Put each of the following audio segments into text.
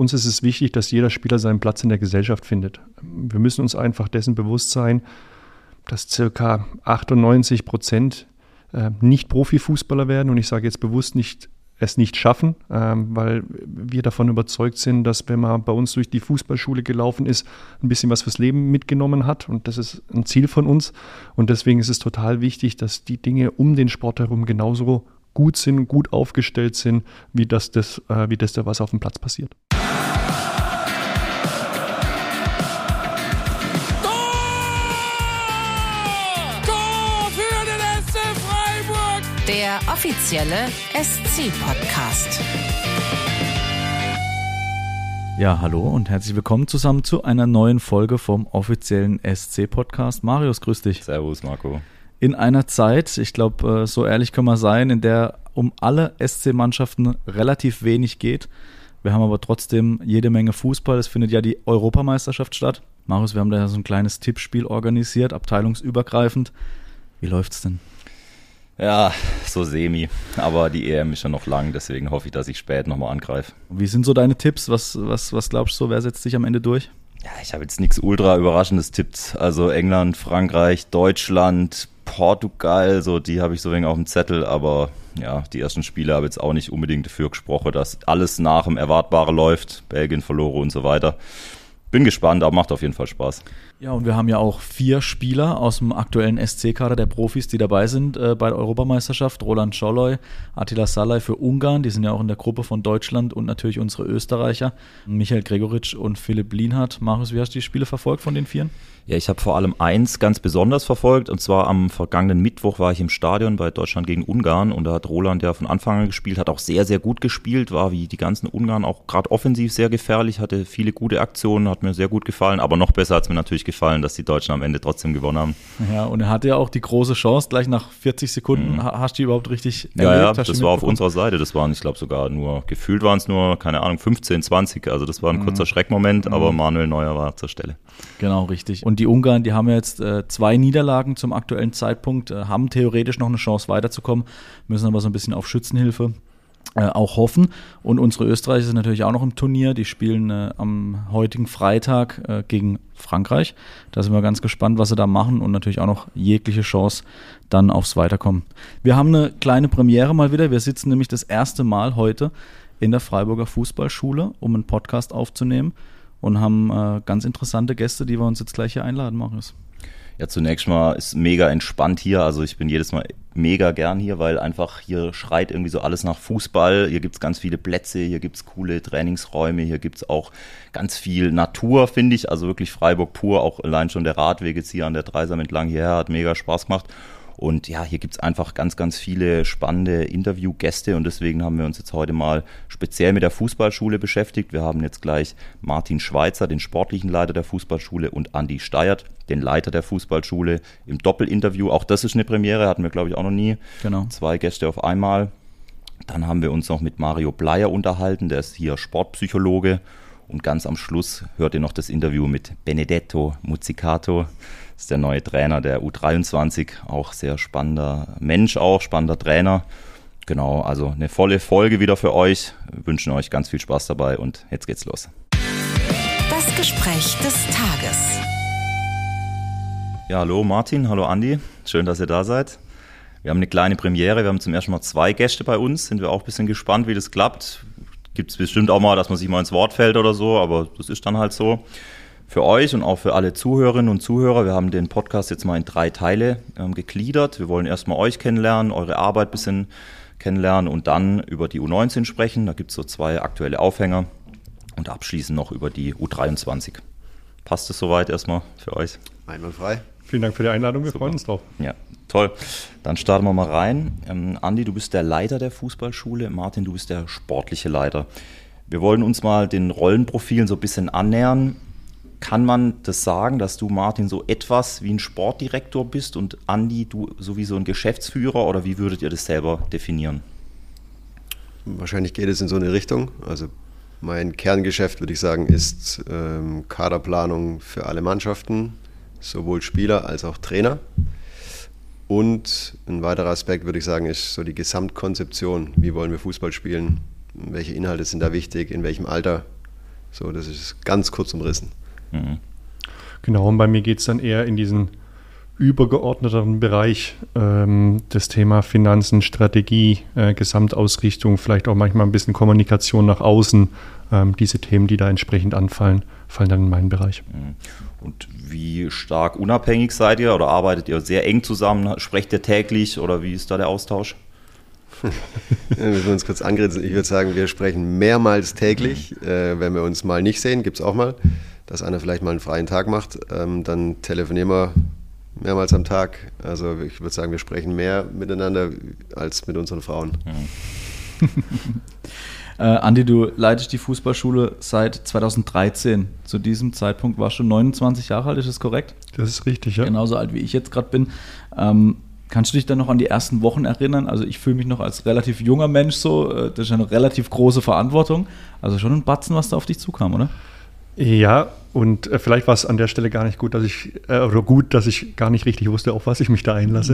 uns ist es wichtig, dass jeder Spieler seinen Platz in der Gesellschaft findet. Wir müssen uns einfach dessen bewusst sein, dass ca. 98% nicht Profifußballer werden. Und ich sage jetzt bewusst es nicht schaffen, weil wir davon überzeugt sind, dass wenn man bei uns durch die Fußballschule gelaufen ist, ein bisschen was fürs Leben mitgenommen hat. Und das ist ein Ziel von uns. Und deswegen ist es total wichtig, dass die Dinge um den Sport herum genauso gut sind, gut aufgestellt sind, wie das was auf dem Platz passiert. Der offizielle SC-Podcast. Ja, hallo und herzlich willkommen zusammen zu einer neuen Folge vom offiziellen SC-Podcast. Marius, grüß dich. Servus, Marco. In einer Zeit, ich glaube, so ehrlich können wir sein, in der um alle SC-Mannschaften relativ wenig geht. Wir haben aber trotzdem jede Menge Fußball. Es findet ja die Europameisterschaft statt. Marius, wir haben da ja so ein kleines Tippspiel organisiert, abteilungsübergreifend. Wie läuft's denn? Ja, so semi. Aber die EM ist ja noch lang, deswegen hoffe ich, dass ich spät nochmal angreife. Wie sind so deine Tipps? Was glaubst du, wer setzt sich am Ende durch? Ja, ich habe jetzt nichts ultra Überraschendes tippt. Also England, Frankreich, Deutschland, Portugal, so die habe ich so wenig auf dem Zettel. Aber ja, die ersten Spiele habe ich jetzt auch nicht unbedingt dafür gesprochen, dass alles nach dem Erwartbaren läuft. Belgien verloren und so weiter. Bin gespannt, aber macht auf jeden Fall Spaß. Ja, und wir haben ja auch 4 Spieler aus dem aktuellen SC-Kader der Profis, die dabei sind bei der Europameisterschaft. Roland Scholloy, Attila Szalai für Ungarn, die sind ja auch in der Gruppe von Deutschland und natürlich unsere Österreicher. Michael Gregoritsch und Philipp Lienhardt. Marius, wie hast du die Spiele verfolgt von den 4? Ja, ich habe vor allem eins ganz besonders verfolgt, und zwar am vergangenen Mittwoch war ich im Stadion bei Deutschland gegen Ungarn und da hat Roland ja von Anfang an gespielt, hat auch sehr, sehr gut gespielt, war wie die ganzen Ungarn auch gerade offensiv sehr gefährlich, hatte viele gute Aktionen, hat mir sehr gut gefallen, aber noch besser hat es mir natürlich gefallen, dass die Deutschen am Ende trotzdem gewonnen haben. Ja, und er hatte ja auch die große Chance, gleich nach 40 Sekunden, hast du die überhaupt richtig erlebt? Ja, das war auf unserer Seite, das waren, ich glaube sogar nur, gefühlt waren es nur, keine Ahnung, 15, 20, also das war ein kurzer Schreckmoment, aber Manuel Neuer war zur Stelle. Genau, richtig. Und die Ungarn, die haben ja jetzt 2 Niederlagen zum aktuellen Zeitpunkt, haben theoretisch noch eine Chance weiterzukommen, müssen aber so ein bisschen auf Schützenhilfe auch hoffen. Und unsere Österreicher sind natürlich auch noch im Turnier, die spielen am heutigen Freitag gegen Frankreich. Da sind wir ganz gespannt, was sie da machen und natürlich auch noch jegliche Chance dann aufs Weiterkommen. Wir haben eine kleine Premiere mal wieder, wir sitzen nämlich das erste Mal heute in der Freiburger Fußballschule, um einen Podcast aufzunehmen. Und haben ganz interessante Gäste, die wir uns jetzt gleich hier einladen, Marius. Ja, zunächst mal ist mega entspannt hier. Also ich bin jedes Mal mega gern hier, weil einfach hier schreit irgendwie so alles nach Fußball. Hier gibt's ganz viele Plätze, hier gibt's coole Trainingsräume, hier gibt's auch ganz viel Natur, finde ich. Also wirklich Freiburg pur, auch allein schon der Radweg jetzt hier an der Dreisam entlang hierher hat mega Spaß gemacht. Und ja, hier gibt's einfach ganz, ganz viele spannende Interviewgäste und deswegen haben wir uns jetzt heute mal speziell mit der Fußballschule beschäftigt. Wir haben jetzt gleich Martin Schweizer, den sportlichen Leiter der Fußballschule, und Andi Steiert, den Leiter der Fußballschule, im Doppelinterview. Auch das ist eine Premiere, hatten wir, glaube ich, auch noch nie. Genau. 2 Gäste auf einmal. Dann haben wir uns noch mit Mario Bleier unterhalten, der ist hier Sportpsychologe. Und ganz am Schluss hört ihr noch das Interview mit Benedetto Muzzicato. Das ist der neue Trainer der U23, auch sehr spannender Mensch, auch spannender Trainer. Genau, also eine volle Folge wieder für euch. Wir wünschen euch ganz viel Spaß dabei und jetzt geht's los. Das Gespräch des Tages. Ja, hallo Martin, hallo Andi, schön, dass ihr da seid. Wir haben eine kleine Premiere, wir haben zum ersten Mal 2 Gäste bei uns, sind wir auch ein bisschen gespannt, wie das klappt. Gibt es bestimmt auch mal, dass man sich mal ins Wort fällt oder so, aber das ist dann halt so. Für euch und auch für alle Zuhörerinnen und Zuhörer, wir haben den Podcast jetzt mal in 3 Teile gegliedert. Wir wollen erstmal euch kennenlernen, eure Arbeit ein bisschen kennenlernen und dann über die U19 sprechen. Da gibt es so 2 aktuelle Aufhänger und abschließend noch über die U23. Passt es soweit erstmal für euch? Einwandfrei. Vielen Dank für die Einladung, wir Super. freuen uns drauf. Ja, toll. Dann starten wir mal rein. Andi, du bist der Leiter der Fußballschule. Martin, du bist der sportliche Leiter. Wir wollen uns mal den Rollenprofilen so ein bisschen annähern. Kann man das sagen, dass du, Martin, so etwas wie ein Sportdirektor bist und Andi, du sowieso ein Geschäftsführer, oder wie würdet ihr das selber definieren? Wahrscheinlich geht es in so eine Richtung. Also mein Kerngeschäft, würde ich sagen, ist Kaderplanung für alle Mannschaften, sowohl Spieler als auch Trainer. Und ein weiterer Aspekt, würde ich sagen, ist so die Gesamtkonzeption. Wie wollen wir Fußball spielen? Welche Inhalte sind da wichtig? In welchem Alter So, das ist ganz kurz umrissen. Mhm. Genau, und bei mir geht es dann eher in diesen übergeordneteren Bereich, das Thema Finanzen, Strategie, Gesamtausrichtung, vielleicht auch manchmal ein bisschen Kommunikation nach außen. Diese Themen, die da entsprechend anfallen, fallen dann in meinen Bereich. Und wie stark unabhängig seid ihr oder arbeitet ihr sehr eng zusammen? Sprecht ihr täglich oder wie ist da der Austausch? Wir müssen uns kurz angrenzen. Ich würde sagen, wir sprechen mehrmals täglich. Wenn wir uns mal nicht sehen, gibt es auch mal, dass einer vielleicht mal einen freien Tag macht. Dann telefonieren wir mehrmals am Tag. Also ich würde sagen, wir sprechen mehr miteinander als mit unseren Frauen. Andi, du leitest die Fußballschule seit 2013. Zu diesem Zeitpunkt warst du 29 Jahre alt, ist das korrekt? Das ist richtig, ja. Genauso alt wie ich jetzt gerade bin. Kannst du dich dann noch an die ersten Wochen erinnern? Also ich fühle mich noch als relativ junger Mensch so. Das ist eine relativ große Verantwortung. Also schon ein Batzen, was da auf dich zukam, oder? Ja, und vielleicht war es an der Stelle gar nicht gut, dass ich gar nicht richtig wusste, auf was ich mich da einlasse.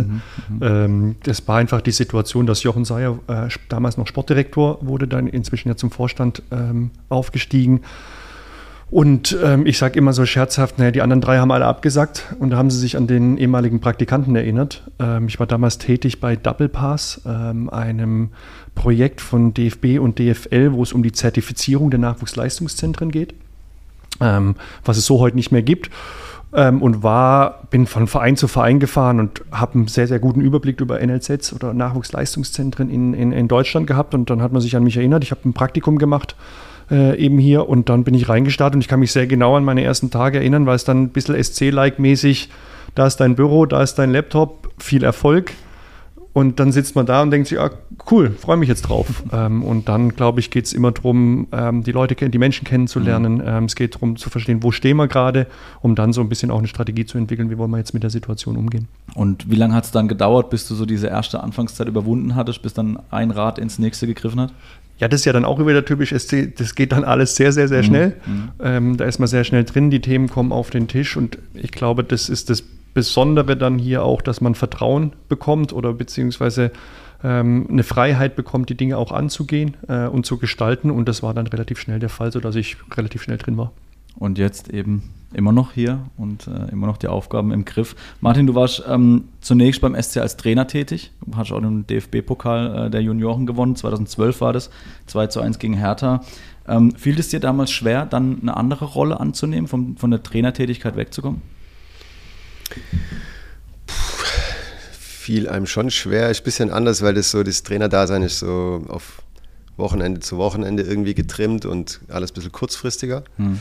Das war einfach die Situation, dass Jochen Seyer damals noch Sportdirektor wurde, dann inzwischen ja zum Vorstand aufgestiegen. Und ich sage immer so scherzhaft, die anderen 3 haben alle abgesagt und da haben sie sich an den ehemaligen Praktikanten erinnert. Ich war damals tätig bei Double Pass, einem Projekt von DFB und DFL, wo es um die Zertifizierung der Nachwuchsleistungszentren geht. Was es so heute nicht mehr gibt, und bin von Verein zu Verein gefahren und habe einen sehr, sehr guten Überblick über NLZs oder Nachwuchsleistungszentren in Deutschland gehabt, und dann hat man sich an mich erinnert. Ich habe ein Praktikum gemacht eben hier, und dann bin ich reingestartet und ich kann mich sehr genau an meine ersten Tage erinnern, weil es dann ein bisschen SC-like-mäßig, da ist dein Büro, da ist dein Laptop, viel Erfolg. Und dann sitzt man da und denkt sich, cool, freue mich jetzt drauf. Und dann, glaube ich, geht es immer darum, die Menschen kennenzulernen. Es geht darum zu verstehen, wo stehen wir gerade, um dann so ein bisschen auch eine Strategie zu entwickeln, wie wollen wir jetzt mit der Situation umgehen. Und wie lange hat es dann gedauert, bis du so diese erste Anfangszeit überwunden hattest, bis dann ein Rad ins nächste gegriffen hat? Ja, das ist ja dann auch wieder typisch SC, das geht dann alles sehr, sehr, sehr schnell. Da ist man sehr schnell drin, die Themen kommen auf den Tisch, und ich glaube, das ist das Besondere dann hier auch, dass man Vertrauen bekommt oder beziehungsweise eine Freiheit bekommt, die Dinge auch anzugehen und zu gestalten, und das war dann relativ schnell der Fall, sodass ich relativ schnell drin war. Und jetzt eben immer noch hier und immer noch die Aufgaben im Griff. Martin, du warst zunächst beim SC als Trainer tätig. Du hast auch den DFB-Pokal der Junioren gewonnen. 2012 war das, 2:1 gegen Hertha. Fiel es dir damals schwer, dann eine andere Rolle anzunehmen, von der Trainertätigkeit wegzukommen? Fiel einem schon schwer. Ist ein bisschen anders, weil das Trainerdasein ist so auf Wochenende zu Wochenende irgendwie getrimmt und alles ein bisschen kurzfristiger.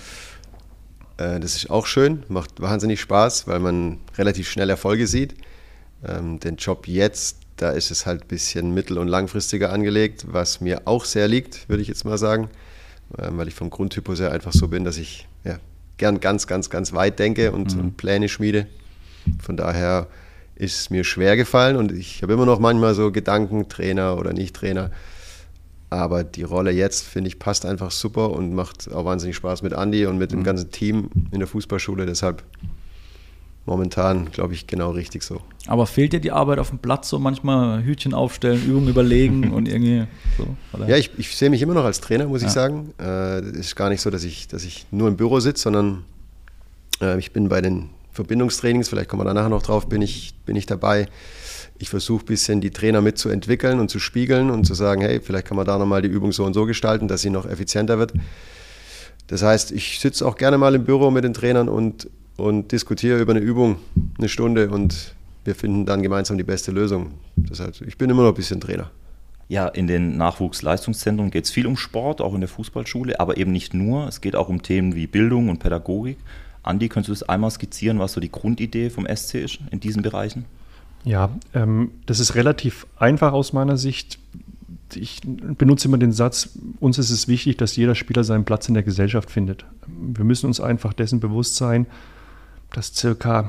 Das ist auch schön, macht wahnsinnig Spaß, weil man relativ schnell Erfolge sieht. Den Job jetzt, da ist es halt ein bisschen mittel- und langfristiger angelegt, was mir auch sehr liegt, würde ich jetzt mal sagen, weil ich vom Grundtypus her einfach so bin, dass ich gern ganz, ganz, ganz weit denke und Pläne schmiede. Von daher ist es mir schwer gefallen, und ich habe immer noch manchmal so Gedanken, Trainer oder nicht Trainer. Aber die Rolle jetzt, finde ich, passt einfach super und macht auch wahnsinnig Spaß mit Andi und mit dem ganzen Team in der Fußballschule. Deshalb momentan, glaube ich, genau richtig so. Aber fehlt dir die Arbeit auf dem Platz, so manchmal Hütchen aufstellen, Übungen überlegen und irgendwie so? Oder? Ja, ich sehe mich immer noch als Trainer, muss ich sagen. Es ist gar nicht so, dass ich nur im Büro sitze, sondern ich bin bei den Verbindungstrainings, vielleicht kommen wir da nachher noch drauf, bin ich dabei. Ich versuche ein bisschen die Trainer mitzuentwickeln und zu spiegeln und zu sagen, hey, vielleicht kann man da nochmal die Übung so und so gestalten, dass sie noch effizienter wird. Das heißt, ich sitze auch gerne mal im Büro mit den Trainern und diskutiere über eine Übung eine Stunde, und wir finden dann gemeinsam die beste Lösung. Das heißt, ich bin immer noch ein bisschen Trainer. Ja, in den Nachwuchsleistungszentren geht es viel um Sport, auch in der Fußballschule, aber eben nicht nur. Es geht auch um Themen wie Bildung und Pädagogik. Andi, könntest du das einmal skizzieren, was so die Grundidee vom SC ist in diesen Bereichen? Ja, das ist relativ einfach aus meiner Sicht. Ich benutze immer den Satz, uns ist es wichtig, dass jeder Spieler seinen Platz in der Gesellschaft findet. Wir müssen uns einfach dessen bewusst sein, dass ca.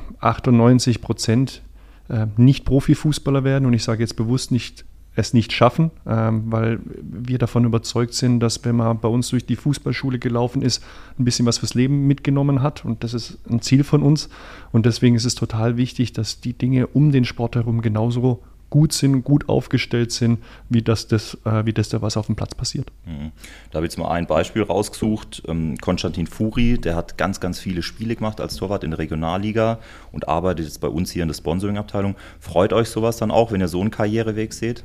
98% nicht Profifußballer werden, und ich sage jetzt bewusst es nicht schaffen, weil wir davon überzeugt sind, dass, wenn man bei uns durch die Fußballschule gelaufen ist, ein bisschen was fürs Leben mitgenommen hat, und das ist ein Ziel von uns, und deswegen ist es total wichtig, dass die Dinge um den Sport herum genauso gut sind, gut aufgestellt sind, wie das da was auf dem Platz passiert. Da habe ich jetzt mal ein Beispiel rausgesucht. Konstantin Furi, der hat ganz, ganz viele Spiele gemacht als Torwart in der Regionalliga und arbeitet jetzt bei uns hier in der Sponsoring-Abteilung. Freut euch sowas dann auch, wenn ihr so einen Karriereweg seht?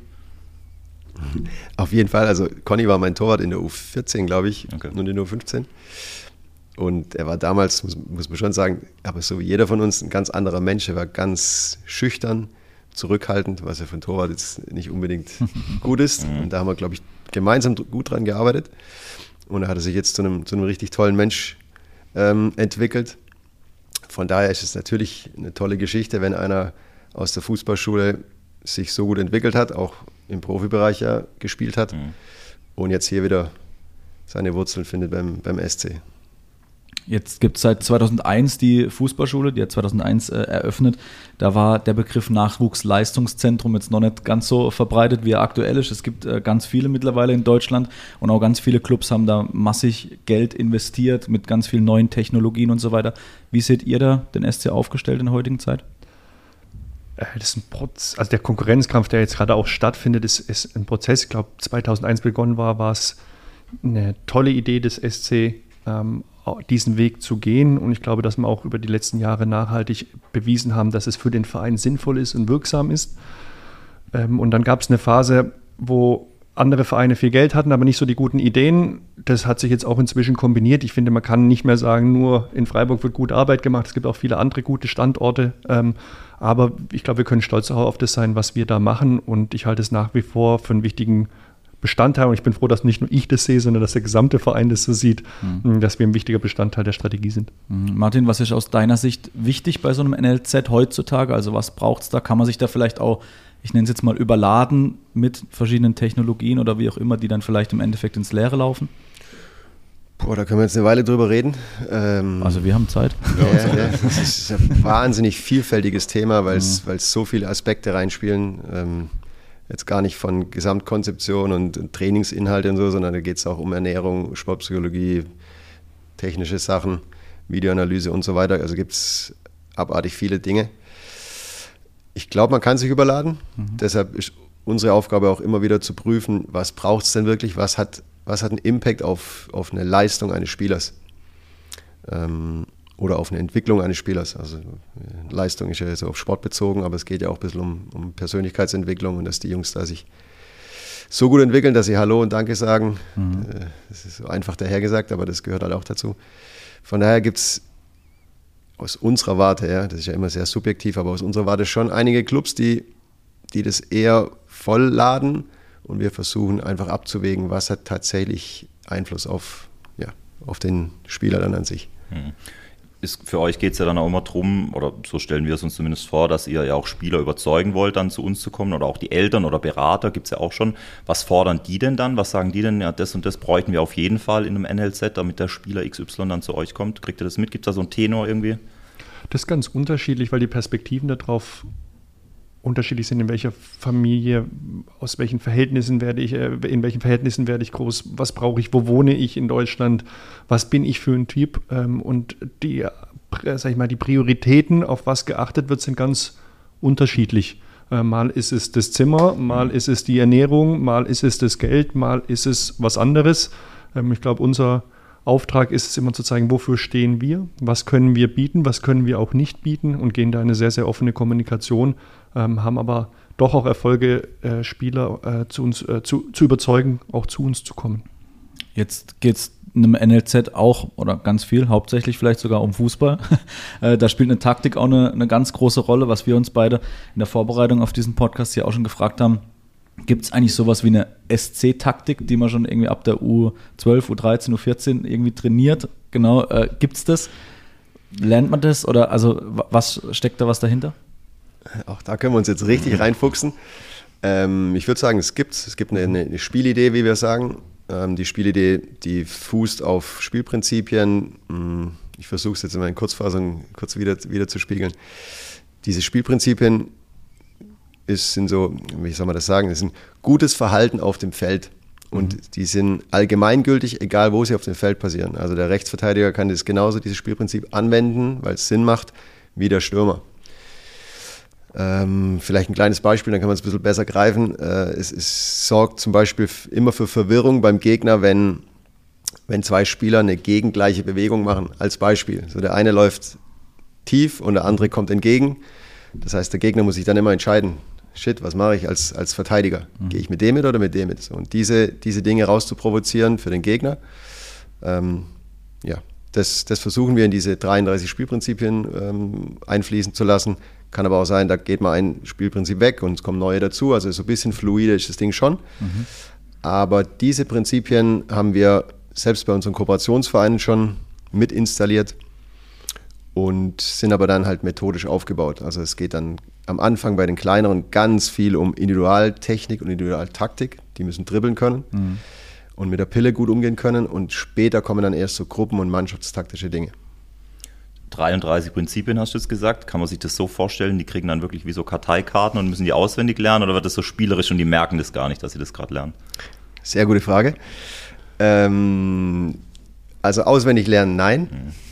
Auf jeden Fall. Also Conny war mein Torwart in der U14, glaube ich, Okay. und in der U15. Und er war damals, muss man schon sagen, aber so wie jeder von uns, ein ganz anderer Mensch. Er war ganz schüchtern, zurückhaltend, was ja für einen Torwart jetzt nicht unbedingt gut ist. Und da haben wir, glaube ich, gemeinsam gut dran gearbeitet. Und er hat sich jetzt zu einem richtig tollen Mensch entwickelt. Von daher ist es natürlich eine tolle Geschichte, wenn einer aus der Fußballschule sich so gut entwickelt hat, auch im Profibereich ja gespielt hat und jetzt hier wieder seine Wurzeln findet beim SC. Jetzt gibt es seit 2001 die Fußballschule, die hat 2001 eröffnet. Da war der Begriff Nachwuchsleistungszentrum jetzt noch nicht ganz so verbreitet, wie er aktuell ist. Es gibt ganz viele mittlerweile in Deutschland und auch ganz viele Clubs haben da massig Geld investiert mit ganz vielen neuen Technologien und so weiter. Wie seht ihr da den SC aufgestellt in der heutigen Zeit? Das ist ein Prozess, also der Konkurrenzkampf, der jetzt gerade auch stattfindet, ist ein Prozess. Ich glaube, 2001 begonnen war es eine tolle Idee des SC, diesen Weg zu gehen. Und ich glaube, dass wir auch über die letzten Jahre nachhaltig bewiesen haben, dass es für den Verein sinnvoll ist und wirksam ist. Und dann gab es eine Phase, wo andere Vereine viel Geld hatten, aber nicht so die guten Ideen. Das hat sich jetzt auch inzwischen kombiniert. Ich finde, man kann nicht mehr sagen, nur in Freiburg wird gute Arbeit gemacht. Es gibt auch viele andere gute Standorte. Aber ich glaube, wir können stolz auf das sein, was wir da machen. Und ich halte es nach wie vor für einen wichtigen Bestandteil. Und ich bin froh, dass nicht nur ich das sehe, sondern dass der gesamte Verein das so sieht, dass wir ein wichtiger Bestandteil der Strategie sind. Martin, was ist aus deiner Sicht wichtig bei so einem NLZ heutzutage? Also was braucht es da? Kann man sich da vielleicht auch, ich nenne es jetzt mal, überladen mit verschiedenen Technologien oder wie auch immer, die dann vielleicht im Endeffekt ins Leere laufen? Boah, da können wir jetzt eine Weile drüber reden. Also wir haben Zeit. Ja, das ist ein wahnsinnig vielfältiges Thema, weil es so viele Aspekte reinspielen. Jetzt gar nicht von Gesamtkonzeption und Trainingsinhalte und so, sondern da geht es auch um Ernährung, Sportpsychologie, technische Sachen, Videoanalyse und so weiter. Also gibt es abartig viele Dinge. Ich glaube, man kann sich überladen. Deshalb ist unsere Aufgabe auch immer wieder zu prüfen, was braucht es denn wirklich, was hat einen Impact auf eine Leistung eines Spielers oder auf eine Entwicklung eines Spielers. Also Leistung ist ja so auf Sport bezogen, aber es geht ja auch ein bisschen um Persönlichkeitsentwicklung und dass die Jungs da sich so gut entwickeln, dass sie Hallo und Danke sagen. Das ist so einfach dahergesagt, aber das gehört halt auch dazu. Von daher gibt es aus unserer Warte, ja, das ist ja immer sehr subjektiv, aber aus unserer Warte schon einige Clubs, die das eher vollladen und wir versuchen einfach abzuwägen, was hat tatsächlich Einfluss auf den Spieler dann an sich. Für euch geht es ja dann auch immer darum, oder so stellen wir es uns zumindest vor, dass ihr ja auch Spieler überzeugen wollt, dann zu uns zu kommen oder auch die Eltern oder Berater gibt es ja auch schon. Was fordern die denn dann? Was sagen die denn? Ja, das und das bräuchten wir auf jeden Fall in einem NLZ, damit der Spieler XY dann zu euch kommt. Kriegt ihr das mit? Gibt es da so einen Tenor irgendwie? Das ist ganz unterschiedlich, weil die Perspektiven darauf unterschiedlich sind, in welcher Familie, in welchen Verhältnissen werde ich groß, was brauche ich, wo wohne ich in Deutschland, was bin ich für ein Typ und die Prioritäten, auf was geachtet wird, sind ganz unterschiedlich. Mal ist es das Zimmer, mal ist es die Ernährung, mal ist es das Geld, mal ist es was anderes. Ich glaube, unser Auftrag ist es immer zu zeigen, wofür stehen wir, was können wir bieten, was können wir auch nicht bieten und gehen da eine sehr, sehr offene Kommunikation, haben aber doch auch Erfolge, Spieler zu uns zu überzeugen, auch zu uns zu kommen. Jetzt geht es einem NLZ auch, oder ganz viel, hauptsächlich vielleicht sogar um Fußball. Da spielt eine Taktik auch eine ganz große Rolle, was wir uns beide in der Vorbereitung auf diesen Podcast hier auch schon gefragt haben. Gibt es eigentlich sowas wie eine SC-Taktik, die man schon irgendwie ab der U12, U13, U14 irgendwie trainiert? Genau, gibt es das? Lernt man das? Oder also was steckt da was dahinter? Auch da können wir uns jetzt richtig reinfuchsen. Ich würde sagen, es gibt eine Spielidee, wie wir sagen. Die Spielidee, die fußt auf Spielprinzipien. Ich versuche es jetzt in meinen Kurzfassungen kurz wieder zu spiegeln. Diese Spielprinzipien sind so, wie soll man das sagen, das ist ein gutes Verhalten auf dem Feld. Und die sind allgemeingültig, egal wo sie auf dem Feld passieren. Also der Rechtsverteidiger kann dieses Spielprinzip anwenden, weil es Sinn macht, wie der Stürmer. Vielleicht ein kleines Beispiel, dann kann man es ein bisschen besser greifen. Es sorgt zum Beispiel immer für Verwirrung beim Gegner, wenn zwei Spieler eine gegengleiche Bewegung machen, als Beispiel. So, der eine läuft tief und der andere kommt entgegen. Das heißt, der Gegner muss sich dann immer entscheiden, shit, was mache ich als Verteidiger? Gehe ich mit dem mit oder mit dem mit? So, und diese Dinge rauszuprovozieren für den Gegner, das versuchen wir in diese 33 Spielprinzipien einfließen zu lassen. Kann aber auch sein, da geht mal ein Spielprinzip weg und es kommen neue dazu. Also so ein bisschen fluide ist das Ding schon. Aber diese Prinzipien haben wir selbst bei unseren Kooperationsvereinen schon mit installiert und sind aber dann halt methodisch aufgebaut. Also es geht dann am Anfang bei den kleineren ganz viel um Individualtechnik und Individualtaktik. Die müssen dribbeln können und mit der Pille gut umgehen können und später kommen dann erst so Gruppen- und mannschaftstaktische Dinge. 33 Prinzipien hast du jetzt gesagt. Kann man sich das so vorstellen, die kriegen dann wirklich wie so Karteikarten und müssen die auswendig lernen oder wird das so spielerisch und die merken das gar nicht, dass sie das gerade lernen? Sehr gute Frage. Also auswendig lernen, nein.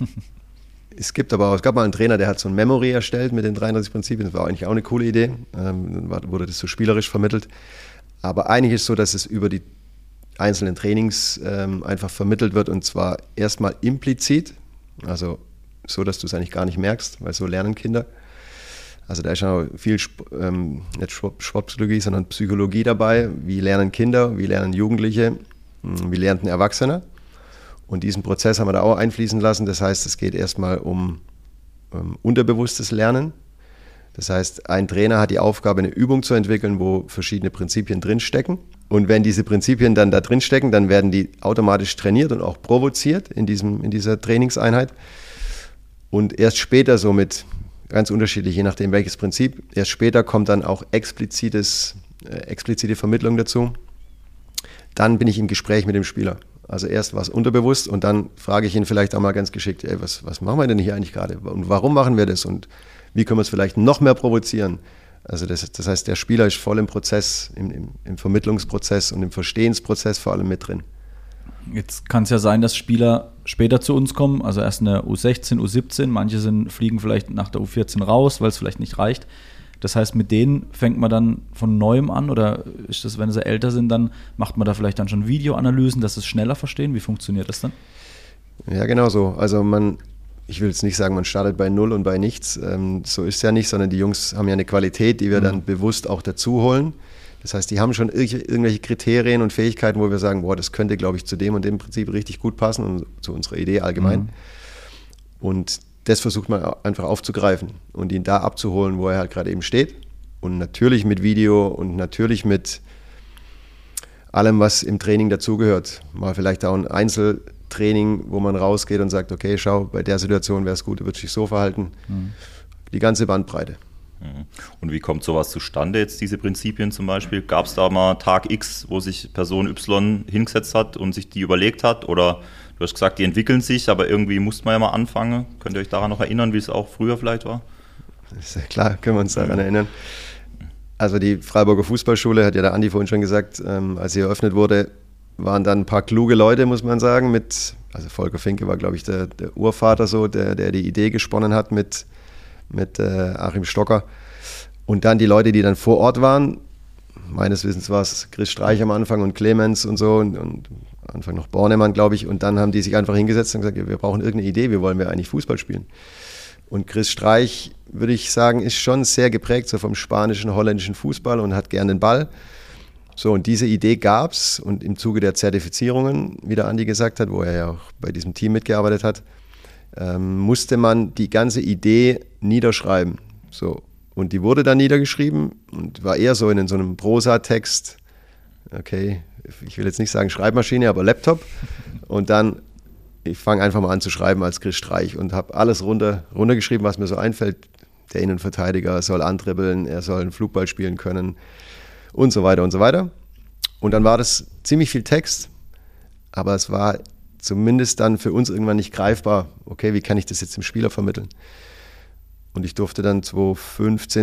Es gab mal einen Trainer, der hat so ein Memory erstellt mit den 33 Prinzipien. Das war eigentlich auch eine coole Idee. Dann wurde das so spielerisch vermittelt. Aber eigentlich ist es so, dass es über die einzelnen Trainings einfach vermittelt wird und zwar erstmal implizit, also so, dass du es eigentlich gar nicht merkst, weil so lernen Kinder. Also da ist auch viel, nicht Sportpsychologie, sondern Psychologie dabei. Wie lernen Kinder, wie lernen Jugendliche, wie lernt ein Erwachsener? Und diesen Prozess haben wir da auch einfließen lassen. Das heißt, es geht erstmal um unterbewusstes Lernen. Das heißt, ein Trainer hat die Aufgabe, eine Übung zu entwickeln, wo verschiedene Prinzipien drinstecken. Und wenn diese Prinzipien dann da drinstecken, dann werden die automatisch trainiert und auch provoziert in dieser Trainingseinheit. Und erst später somit, ganz unterschiedlich, je nachdem welches Prinzip, erst später kommt dann auch explizite Vermittlung dazu. Dann bin ich im Gespräch mit dem Spieler. Also erst war es unterbewusst und dann frage ich ihn vielleicht auch mal ganz geschickt, was machen wir denn hier eigentlich gerade und warum machen wir das und wie können wir es vielleicht noch mehr provozieren? Also das heißt, der Spieler ist voll im Prozess, im Vermittlungsprozess und im Verstehensprozess vor allem mit drin. Jetzt kann es ja sein, dass Spieler später zu uns kommen, also erst in der U16, U17, manche fliegen vielleicht nach der U14 raus, weil es vielleicht nicht reicht. Das heißt, mit denen fängt man dann von Neuem an oder ist das, wenn sie älter sind, dann macht man da vielleicht dann schon Videoanalysen, dass sie es schneller verstehen? Wie funktioniert das dann? Ja, genau so. Also ich will jetzt nicht sagen, man startet bei Null und bei nichts. So ist es ja nicht, sondern die Jungs haben ja eine Qualität, die wir dann bewusst auch dazu holen. Das heißt, die haben schon irgendwelche Kriterien und Fähigkeiten, wo wir sagen, das könnte, glaube ich, zu dem und dem Prinzip richtig gut passen und zu unserer Idee allgemein. Und das versucht man einfach aufzugreifen und ihn da abzuholen, wo er halt gerade eben steht. Und natürlich mit Video und natürlich mit allem, was im Training dazugehört. Mal vielleicht auch ein Einzeltraining, wo man rausgeht und sagt, okay, schau, bei der Situation wäre es gut, du würdest dich so verhalten. Die ganze Bandbreite. Und wie kommt sowas zustande jetzt, diese Prinzipien zum Beispiel? Gab es da mal Tag X, wo sich Person Y hingesetzt hat und sich die überlegt hat? Oder du hast gesagt, die entwickeln sich, aber irgendwie musste man ja mal anfangen. Könnt ihr euch daran noch erinnern, wie es auch früher vielleicht war? Ist ja klar, können wir uns daran erinnern. Also die Freiburger Fußballschule, hat ja der Andi vorhin schon gesagt, als sie eröffnet wurde, waren dann ein paar kluge Leute, muss man sagen, also Volker Finke war, glaube ich, der Urvater so, der die Idee gesponnen hat mit Achim Stocker. Und dann die Leute, die dann vor Ort waren, meines Wissens war es Chris Streich am Anfang und Clemens und so und am Anfang noch Bornemann, glaube ich. Und dann haben die sich einfach hingesetzt und gesagt, wir brauchen irgendeine Idee, wie wollen wir eigentlich Fußball spielen? Und Chris Streich, würde ich sagen, ist schon sehr geprägt so vom spanischen, holländischen Fußball und hat gern den Ball. So, und diese Idee gab es und im Zuge der Zertifizierungen, wie der Andi gesagt hat, wo er ja auch bei diesem Team mitgearbeitet hat, musste man die ganze Idee niederschreiben. So. Und die wurde dann niedergeschrieben und war eher so in so einem Prosa-Text, okay, ich will jetzt nicht sagen Schreibmaschine, aber Laptop. Und dann, ich fange einfach mal an zu schreiben als Chris Streich und habe alles runtergeschrieben, was mir so einfällt. Der Innenverteidiger soll andribbeln, er soll einen Flugball spielen können und so weiter und so weiter. Und dann war das ziemlich viel Text, aber es war zumindest dann für uns irgendwann nicht greifbar, okay, wie kann ich das jetzt dem Spieler vermitteln? Und ich durfte dann 2015,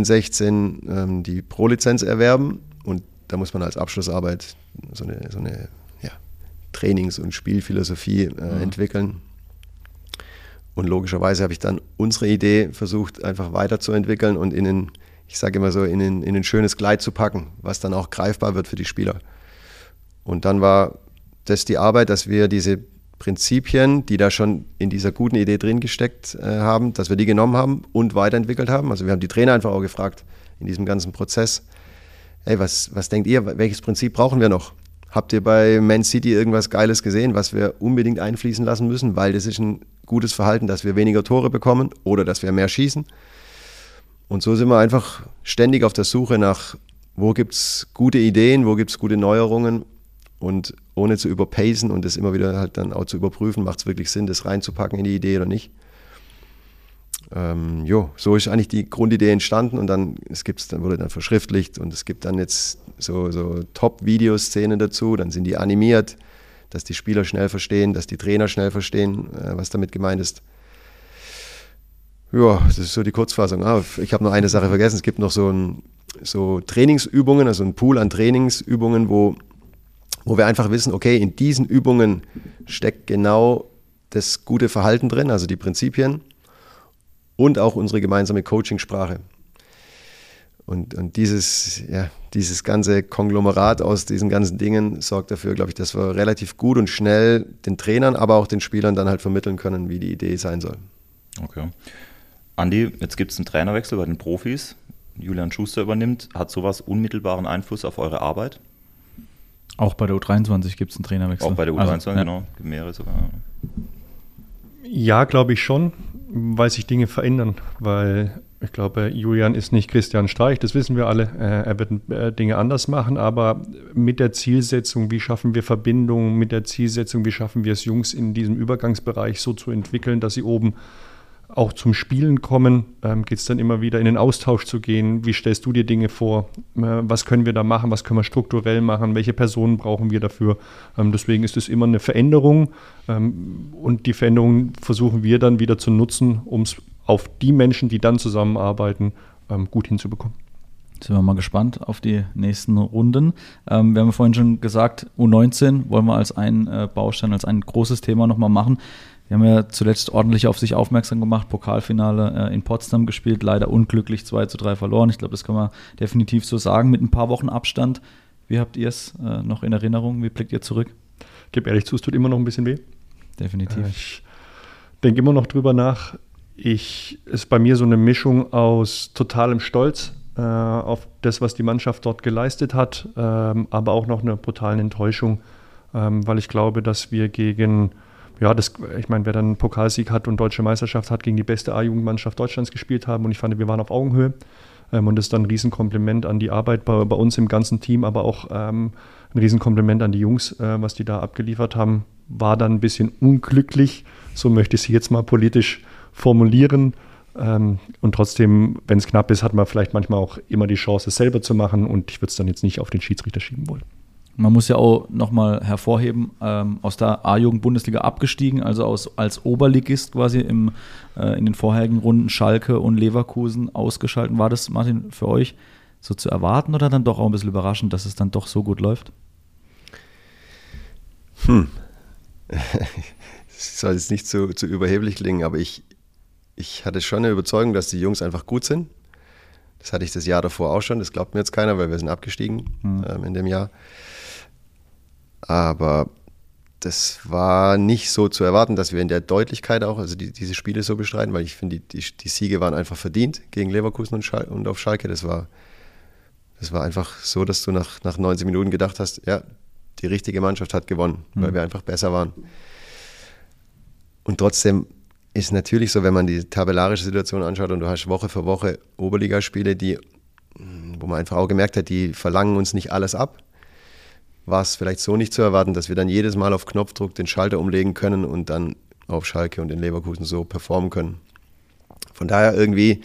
16 die Pro-Lizenz erwerben und da muss man als Abschlussarbeit so eine Trainings- und Spielphilosophie entwickeln. Und logischerweise habe ich dann unsere Idee versucht, einfach weiterzuentwickeln und in ich sage immer so, in ein schönes Kleid zu packen, was dann auch greifbar wird für die Spieler. Und dann war das die Arbeit, dass wir diese Prinzipien, die da schon in dieser guten Idee drin gesteckt haben, dass wir die genommen haben und weiterentwickelt haben. Also wir haben die Trainer einfach auch gefragt in diesem ganzen Prozess, hey, was denkt ihr, welches Prinzip brauchen wir noch? Habt ihr bei Man City irgendwas Geiles gesehen, was wir unbedingt einfließen lassen müssen, weil das ist ein gutes Verhalten, dass wir weniger Tore bekommen oder dass wir mehr schießen? Und so sind wir einfach ständig auf der Suche nach, wo gibt es gute Ideen, wo gibt es gute Neuerungen, und ohne zu überpacen und das immer wieder halt dann auch zu überprüfen, macht es wirklich Sinn, das reinzupacken in die Idee oder nicht. So ist eigentlich die Grundidee entstanden und dann wurde dann verschriftlicht und es gibt dann jetzt so Top-Videoszenen dazu, dann sind die animiert, dass die Spieler schnell verstehen, dass die Trainer schnell verstehen, was damit gemeint ist. Ja, das ist so die Kurzfassung. Ich habe noch eine Sache vergessen, es gibt noch so Trainingsübungen, also ein Pool an Trainingsübungen, wo wir einfach wissen, okay, in diesen Übungen steckt genau das gute Verhalten drin, also die Prinzipien und auch unsere gemeinsame Coachingsprache. Und dieses ganze Konglomerat aus diesen ganzen Dingen sorgt dafür, glaube ich, dass wir relativ gut und schnell den Trainern, aber auch den Spielern dann halt vermitteln können, wie die Idee sein soll. Okay. Andi, jetzt gibt es einen Trainerwechsel bei den Profis. Julian Schuster übernimmt. Hat sowas unmittelbaren Einfluss auf eure Arbeit? Auch bei der U23 gibt es einen Trainerwechsel. Auch bei der U23, also, genau. Mehrere sogar. Ja, glaube ich schon, weil sich Dinge verändern. Weil ich glaube, Julian ist nicht Christian Streich, das wissen wir alle. Er wird Dinge anders machen, aber mit der Zielsetzung, wie schaffen wir Verbindungen, mit der Zielsetzung, wie schaffen wir es, Jungs in diesem Übergangsbereich so zu entwickeln, dass sie oben auch zum Spielen kommen, geht es dann immer wieder in den Austausch zu gehen. Wie stellst du dir Dinge vor? Was können wir da machen? Was können wir strukturell machen? Welche Personen brauchen wir dafür? Deswegen ist es immer eine Veränderung und die Veränderung versuchen wir dann wieder zu nutzen, um es auf die Menschen, die dann zusammenarbeiten, gut hinzubekommen. Sind wir mal gespannt auf die nächsten Runden. Wir haben ja vorhin schon gesagt, U19 wollen wir als einen Baustein, als ein großes Thema nochmal machen. Wir haben ja zuletzt ordentlich auf sich aufmerksam gemacht, Pokalfinale in Potsdam gespielt, leider unglücklich 2:3 verloren. Ich glaube, das kann man definitiv so sagen, mit ein paar Wochen Abstand. Wie habt ihr es noch in Erinnerung? Wie blickt ihr zurück? Ich gebe ehrlich zu, es tut immer noch ein bisschen weh. Definitiv. Ich denke immer noch drüber nach. Ist bei mir so eine Mischung aus totalem Stolz auf das, was die Mannschaft dort geleistet hat, aber auch noch eine brutalen Enttäuschung, weil ich glaube, dass wir gegen... wer dann einen Pokalsieg hat und deutsche Meisterschaft hat, gegen die beste A-Jugendmannschaft Deutschlands gespielt haben und ich fand, wir waren auf Augenhöhe und das ist dann ein Riesenkompliment an die Arbeit bei uns im ganzen Team, aber auch ein Riesenkompliment an die Jungs, was die da abgeliefert haben, war dann ein bisschen unglücklich, so möchte ich es jetzt mal politisch formulieren und trotzdem, wenn es knapp ist, hat man vielleicht manchmal auch immer die Chance, es selber zu machen und ich würde es dann jetzt nicht auf den Schiedsrichter schieben wollen. Man muss ja auch nochmal hervorheben, aus der A-Jugend-Bundesliga abgestiegen, also als Oberligist quasi in den vorherigen Runden Schalke und Leverkusen ausgeschaltet. War das, Martin, für euch so zu erwarten oder dann doch auch ein bisschen überraschend, dass es dann doch so gut läuft? Es soll jetzt nicht zu überheblich klingen, aber ich hatte schon eine Überzeugung, dass die Jungs einfach gut sind. Das hatte ich das Jahr davor auch schon, das glaubt mir jetzt keiner, weil wir sind abgestiegen in dem Jahr. Aber das war nicht so zu erwarten, dass wir in der Deutlichkeit auch, also diese Spiele so bestreiten, weil ich finde, die Siege waren einfach verdient gegen Leverkusen und auf Schalke. Das war einfach so, dass du nach 90 Minuten gedacht hast, ja, die richtige Mannschaft hat gewonnen, weil wir einfach besser waren. Und trotzdem ist natürlich so, wenn man die tabellarische Situation anschaut und du hast Woche für Woche Oberligaspiele, wo man einfach auch gemerkt hat, die verlangen uns nicht alles ab, war es vielleicht so nicht zu erwarten, dass wir dann jedes Mal auf Knopfdruck den Schalter umlegen können und dann auf Schalke und in Leverkusen so performen können. Von daher irgendwie,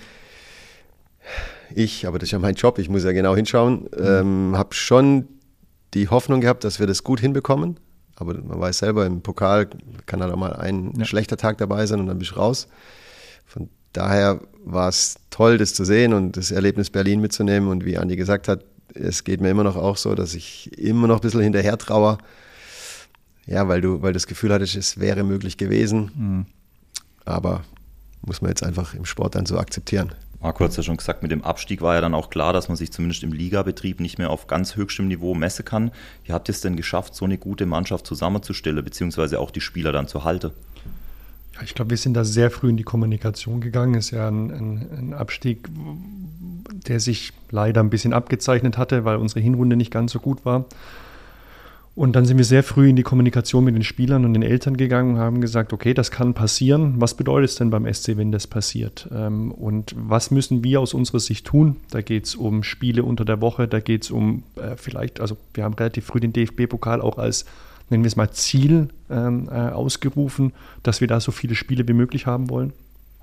aber das ist ja mein Job, ich muss ja genau hinschauen, habe schon die Hoffnung gehabt, dass wir das gut hinbekommen. Aber man weiß selber, im Pokal kann halt auch mal ein schlechter Tag dabei sein und dann bist du raus. Von daher war es toll, das zu sehen und das Erlebnis Berlin mitzunehmen. Und wie Andi gesagt hat, es geht mir immer noch auch so, dass ich immer noch ein bisschen hinterher trauere. Ja, weil du das Gefühl hattest, es wäre möglich gewesen. Aber muss man jetzt einfach im Sport dann so akzeptieren. Marco hat es ja schon gesagt, mit dem Abstieg war ja dann auch klar, dass man sich zumindest im Ligabetrieb nicht mehr auf ganz höchstem Niveau messen kann. Wie habt ihr es denn geschafft, so eine gute Mannschaft zusammenzustellen, beziehungsweise auch die Spieler dann zu halten? Ja, ich glaube, wir sind da sehr früh in die Kommunikation gegangen. Es ist ja ein Abstieg, der sich leider ein bisschen abgezeichnet hatte, weil unsere Hinrunde nicht ganz so gut war. Und dann sind wir sehr früh in die Kommunikation mit den Spielern und den Eltern gegangen und haben gesagt, okay, das kann passieren. Was bedeutet es denn beim SC, wenn das passiert? Und was müssen wir aus unserer Sicht tun? Da geht es um Spiele unter der Woche, da geht es um wir haben relativ früh den DFB-Pokal auch als, nennen wir es mal, Ziel ausgerufen, dass wir da so viele Spiele wie möglich haben wollen.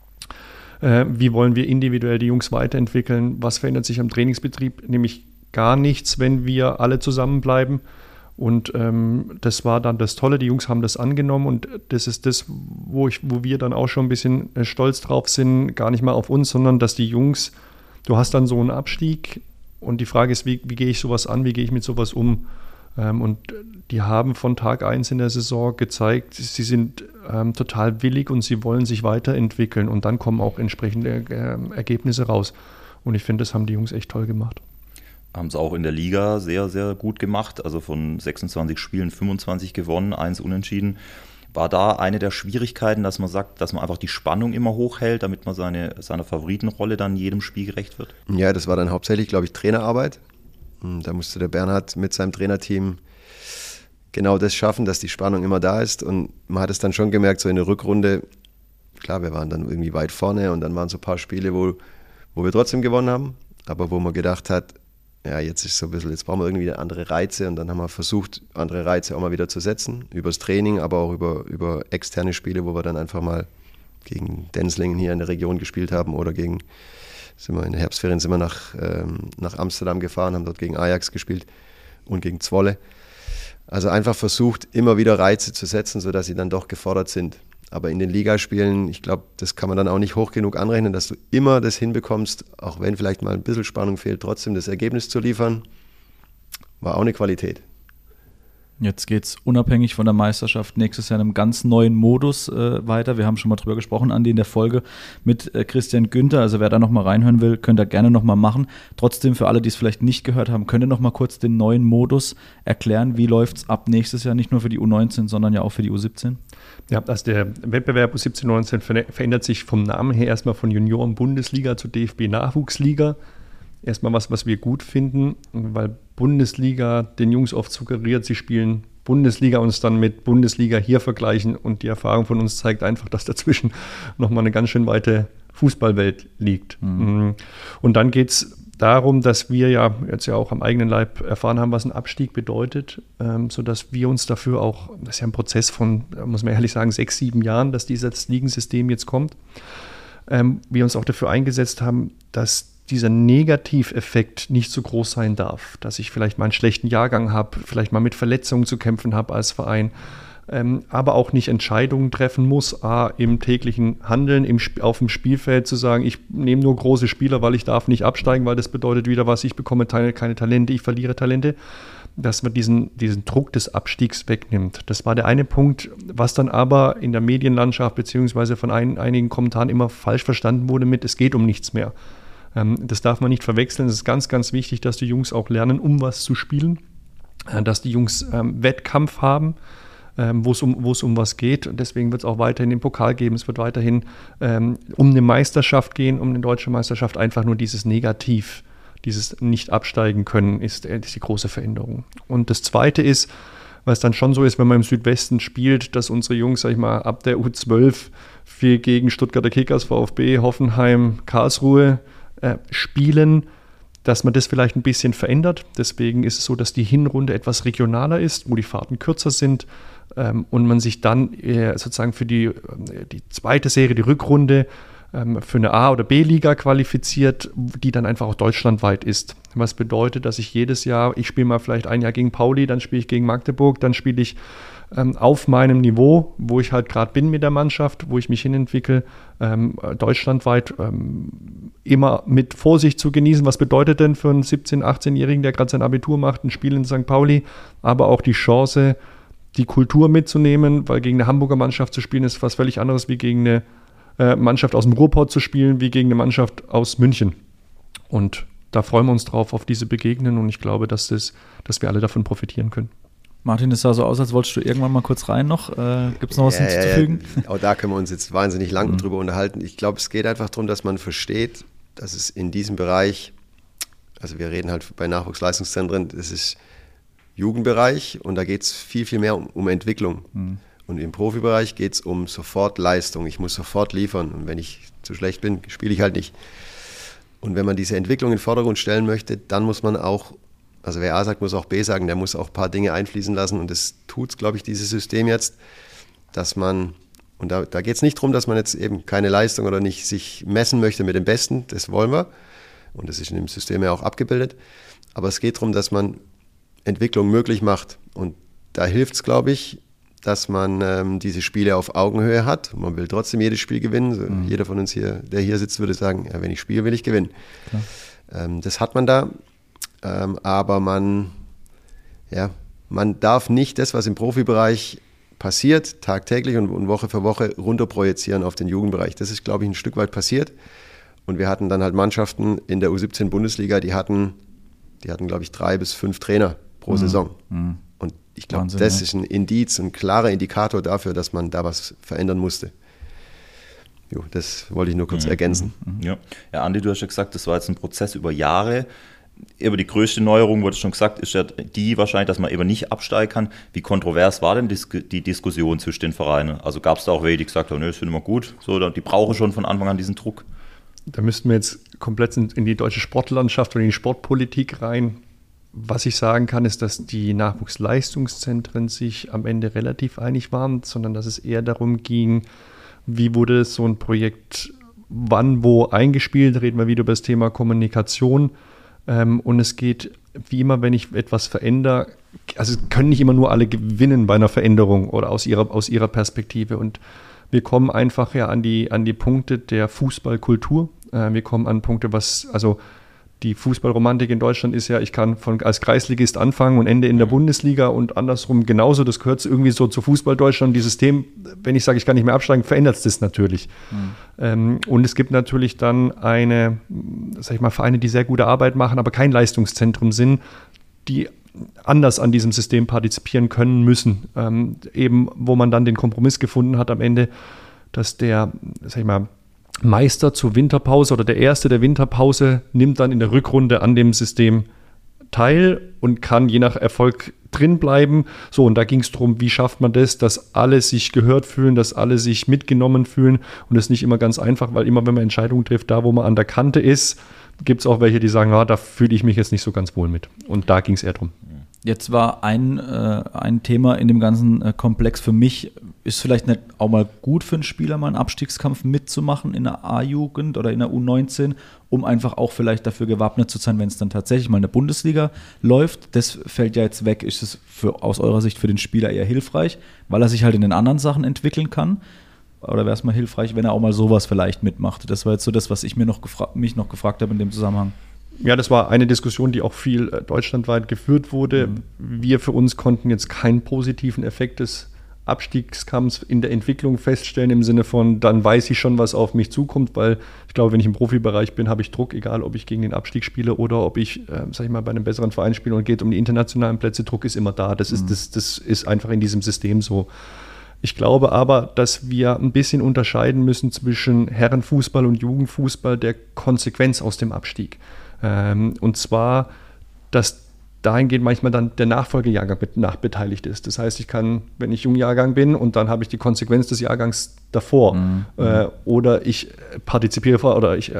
Wie wollen wir individuell die Jungs weiterentwickeln? Was verändert sich am Trainingsbetrieb? Nämlich gar nichts, wenn wir alle zusammenbleiben. Und das war dann das Tolle, die Jungs haben das angenommen und das ist das, wo wir dann auch schon ein bisschen stolz drauf sind, gar nicht mal auf uns, sondern dass die Jungs, du hast dann so einen Abstieg und die Frage ist, wie gehe ich sowas an, wie gehe ich mit sowas um? Und die haben von Tag 1 in der Saison gezeigt, sie sind total willig und sie wollen sich weiterentwickeln und dann kommen auch entsprechende Ergebnisse raus. Und ich finde, das haben die Jungs echt toll gemacht. Haben es auch in der Liga sehr, sehr gut gemacht. Also von 26 Spielen 25 gewonnen, 1 unentschieden. War da eine der Schwierigkeiten, dass man sagt, dass man einfach die Spannung immer hochhält, damit man seiner Favoritenrolle dann jedem Spiel gerecht wird? Ja, das war dann hauptsächlich, glaube ich, Trainerarbeit. Da musste der Bernhard mit seinem Trainerteam genau das schaffen, dass die Spannung immer da ist. Und man hat es dann schon gemerkt, so in der Rückrunde, klar, wir waren dann irgendwie weit vorne und dann waren so ein paar Spiele, wo wir trotzdem gewonnen haben, aber wo man gedacht hat, ja, jetzt ist so ein bisschen, jetzt brauchen wir irgendwie andere Reize und dann haben wir versucht, andere Reize auch mal wieder zu setzen, übers Training, aber auch über externe Spiele, wo wir dann einfach mal gegen Denslingen hier in der Region gespielt haben oder in der Herbstferien sind wir nach Amsterdam gefahren, haben dort gegen Ajax gespielt und gegen Zwolle. Also einfach versucht, immer wieder Reize zu setzen, sodass sie dann doch gefordert sind. Aber in den Ligaspielen, ich glaube, das kann man dann auch nicht hoch genug anrechnen, dass du immer das hinbekommst, auch wenn vielleicht mal ein bisschen Spannung fehlt, trotzdem das Ergebnis zu liefern, war auch eine Qualität. Jetzt geht es unabhängig von der Meisterschaft nächstes Jahr in einem ganz neuen Modus weiter. Wir haben schon mal drüber gesprochen, Andi, in der Folge mit Christian Günther. Also wer da nochmal reinhören will, könnt ihr gerne nochmal machen. Trotzdem, für alle, die es vielleicht nicht gehört haben, könnt ihr nochmal kurz den neuen Modus erklären. Wie läuft es ab nächstes Jahr, nicht nur für die U19, sondern ja auch für die U17? Ja, also der Wettbewerb U17-19 verändert sich vom Namen her erstmal von Junioren-Bundesliga zu DFB-Nachwuchsliga. Erstmal was wir gut finden, weil Bundesliga den Jungs oft suggeriert, sie spielen Bundesliga und es dann mit Bundesliga hier vergleichen und die Erfahrung von uns zeigt einfach, dass dazwischen nochmal eine ganz schön weite Fußballwelt liegt. Mhm. Und dann geht es darum, dass wir ja jetzt ja auch am eigenen Leib erfahren haben, was ein Abstieg bedeutet, sodass wir uns dafür auch, das ist ja ein Prozess von, muss man ehrlich sagen, 6, 7 Jahren, dass dieses Ligensystem jetzt kommt, wir uns auch dafür eingesetzt haben, dass dieser Negativeffekt nicht so groß sein darf, dass ich vielleicht mal einen schlechten Jahrgang habe, vielleicht mal mit Verletzungen zu kämpfen habe als Verein, aber auch nicht Entscheidungen treffen muss, im täglichen Handeln, auf dem Spielfeld zu sagen, ich nehme nur große Spieler, weil ich darf nicht absteigen, weil das bedeutet wieder was, ich bekomme keine Talente, ich verliere Talente, dass man diesen Druck des Abstiegs wegnimmt. Das war der eine Punkt, was dann aber in der Medienlandschaft beziehungsweise von einigen Kommentaren immer falsch verstanden wurde mit, es geht um nichts mehr. Das darf man nicht verwechseln. Es ist ganz, ganz wichtig, dass die Jungs auch lernen, um was zu spielen, dass die Jungs Wettkampf haben, wo es um was geht. Und deswegen wird es auch weiterhin den Pokal geben. Es wird weiterhin um eine Meisterschaft gehen, um eine deutsche Meisterschaft. Einfach nur dieses Negativ, dieses Nicht-Absteigen können, ist die große Veränderung. Und das Zweite ist, was dann schon so ist, wenn man im Südwesten spielt, dass unsere Jungs, sag ich mal, ab der U12 gegen Stuttgarter Kickers, VfB, Hoffenheim, Karlsruhe spielen, dass man das vielleicht ein bisschen verändert. Deswegen ist es so, dass die Hinrunde etwas regionaler ist, wo die Fahrten kürzer sind und man sich dann sozusagen für die zweite Serie, die Rückrunde, für eine A- oder B-Liga qualifiziert, die dann einfach auch deutschlandweit ist. Was bedeutet, dass ich jedes Jahr, ich spiele mal vielleicht ein Jahr gegen Pauli, dann spiele ich gegen Magdeburg, dann spiele ich auf meinem Niveau, wo ich halt gerade bin mit der Mannschaft, wo ich mich hinentwickle, deutschlandweit immer mit Vorsicht zu genießen. Was bedeutet denn für einen 17-, 18-Jährigen, der gerade sein Abitur macht, ein Spiel in St. Pauli, aber auch die Chance, die Kultur mitzunehmen, weil gegen eine Hamburger Mannschaft zu spielen ist was völlig anderes wie gegen eine Mannschaft aus dem Ruhrpott zu spielen, wie gegen eine Mannschaft aus München. Und da freuen wir uns drauf auf diese Begegnungen und ich glaube, dass wir alle davon profitieren können. Martin, es sah so aus, als wolltest du irgendwann mal kurz rein noch. Gibt es noch was hinzuzufügen? Ja. Auch da können wir uns jetzt wahnsinnig lang drüber unterhalten. Ich glaube, es geht einfach darum, dass man versteht, dass es in diesem Bereich, also wir reden halt bei Nachwuchsleistungszentren, das ist Jugendbereich und da geht es viel, viel mehr um Entwicklung. Und im Profibereich geht es um sofort Leistung. Ich muss sofort liefern und wenn ich zu schlecht bin, spiele ich halt nicht. Und wenn man diese Entwicklung in den Vordergrund stellen möchte, dann muss man auch, also wer A sagt, muss auch B sagen, der muss auch ein paar Dinge einfließen lassen und das tut, glaube ich, dieses System jetzt, dass man, und da geht es nicht darum, dass man jetzt eben keine Leistung oder nicht sich messen möchte mit dem Besten, das wollen wir und das ist in dem System ja auch abgebildet, aber es geht darum, dass man Entwicklung möglich macht und da hilft es, glaube ich, dass man diese Spiele auf Augenhöhe hat. Man will trotzdem jedes Spiel gewinnen. So, jeder von uns hier, der hier sitzt, würde sagen, ja, wenn ich spiele, will ich gewinnen. Das hat man da. Aber man darf nicht das, was im Profibereich passiert, tagtäglich und Woche für Woche runterprojizieren auf den Jugendbereich. Das ist, glaube ich, ein Stück weit passiert. Und wir hatten dann halt Mannschaften in der U17-Bundesliga, die hatten, glaube ich, 3 bis 5 Trainer pro Saison. Und ich glaube, das ist ein Indiz, ein klarer Indikator dafür, dass man da was verändern musste. Jo, das wollte ich nur kurz ergänzen. Ja, Andi, du hast ja gesagt, das war jetzt ein Prozess über Jahre. Aber die größte Neuerung, wurde schon gesagt, ist ja die wahrscheinlich, dass man eben nicht absteigen kann. Wie kontrovers war denn die Diskussion zwischen den Vereinen? Also gab es da auch welche, die gesagt haben, das finden wir gut, so, die brauchen schon von Anfang an diesen Druck? Da müssten wir jetzt komplett in die deutsche Sportlandschaft oder in die Sportpolitik rein. Was ich sagen kann, ist, dass die Nachwuchsleistungszentren sich am Ende relativ einig waren, sondern dass es eher darum ging, wie wurde so ein Projekt wann, wo eingespielt. Reden wir wieder über das Thema Kommunikation. Und es geht, wie immer, wenn ich etwas verändere, also können nicht immer nur alle gewinnen bei einer Veränderung oder aus ihrer Perspektive. Und wir kommen einfach ja an die Punkte der Fußballkultur. Wir kommen an Punkte, die Fußballromantik in Deutschland ist ja, ich kann als Kreisligist anfangen und ende in der Bundesliga und andersrum genauso. Das gehört irgendwie so zu Fußball Deutschland. Die System, wenn ich sage, ich kann nicht mehr absteigen, verändert es das natürlich. Und es gibt natürlich dann Vereine, die sehr gute Arbeit machen, aber kein Leistungszentrum sind, die anders an diesem System partizipieren können müssen. Eben, wo man dann den Kompromiss gefunden hat am Ende, dass der, Meister zur Winterpause oder der Erste der Winterpause nimmt dann in der Rückrunde an dem System teil und kann je nach Erfolg drin bleiben. So, und da ging es darum, wie schafft man das, dass alle sich gehört fühlen, dass alle sich mitgenommen fühlen. Und das ist nicht immer ganz einfach, weil immer, wenn man Entscheidungen trifft, da wo man an der Kante ist, gibt es auch welche, die sagen, da fühle ich mich jetzt nicht so ganz wohl mit. Und da ging es eher drum. Jetzt war ein Thema in dem ganzen Komplex für mich, ist vielleicht nicht auch mal gut für einen Spieler, mal einen Abstiegskampf mitzumachen in der A-Jugend oder in der U19, um einfach auch vielleicht dafür gewappnet zu sein, wenn es dann tatsächlich mal in der Bundesliga läuft. Das fällt ja jetzt weg. Ist es aus eurer Sicht für den Spieler eher hilfreich, weil er sich halt in den anderen Sachen entwickeln kann? Oder wäre es mal hilfreich, wenn er auch mal sowas vielleicht mitmacht? Das war jetzt so das, was ich mich noch gefragt habe in dem Zusammenhang. Ja, das war eine Diskussion, die auch viel deutschlandweit geführt wurde. Wir für uns konnten jetzt keinen positiven Effekt des Abstiegskampfs in der Entwicklung feststellen, im Sinne von, dann weiß ich schon, was auf mich zukommt, weil ich glaube, wenn ich im Profibereich bin, habe ich Druck, egal ob ich gegen den Abstieg spiele oder ob ich, bei einem besseren Verein spiele und geht um die internationalen Plätze, Druck ist immer da. Das ist einfach in diesem System so. Ich glaube aber, dass wir ein bisschen unterscheiden müssen zwischen Herrenfußball und Jugendfußball der Konsequenz aus dem Abstieg. Und zwar, dass dahingehend manchmal dann der Nachfolgejahrgang nachbeteiligt ist. Das heißt, ich kann, wenn ich Jungjahrgang bin und dann habe ich die Konsequenz des Jahrgangs davor oder ich partizipiere oder ich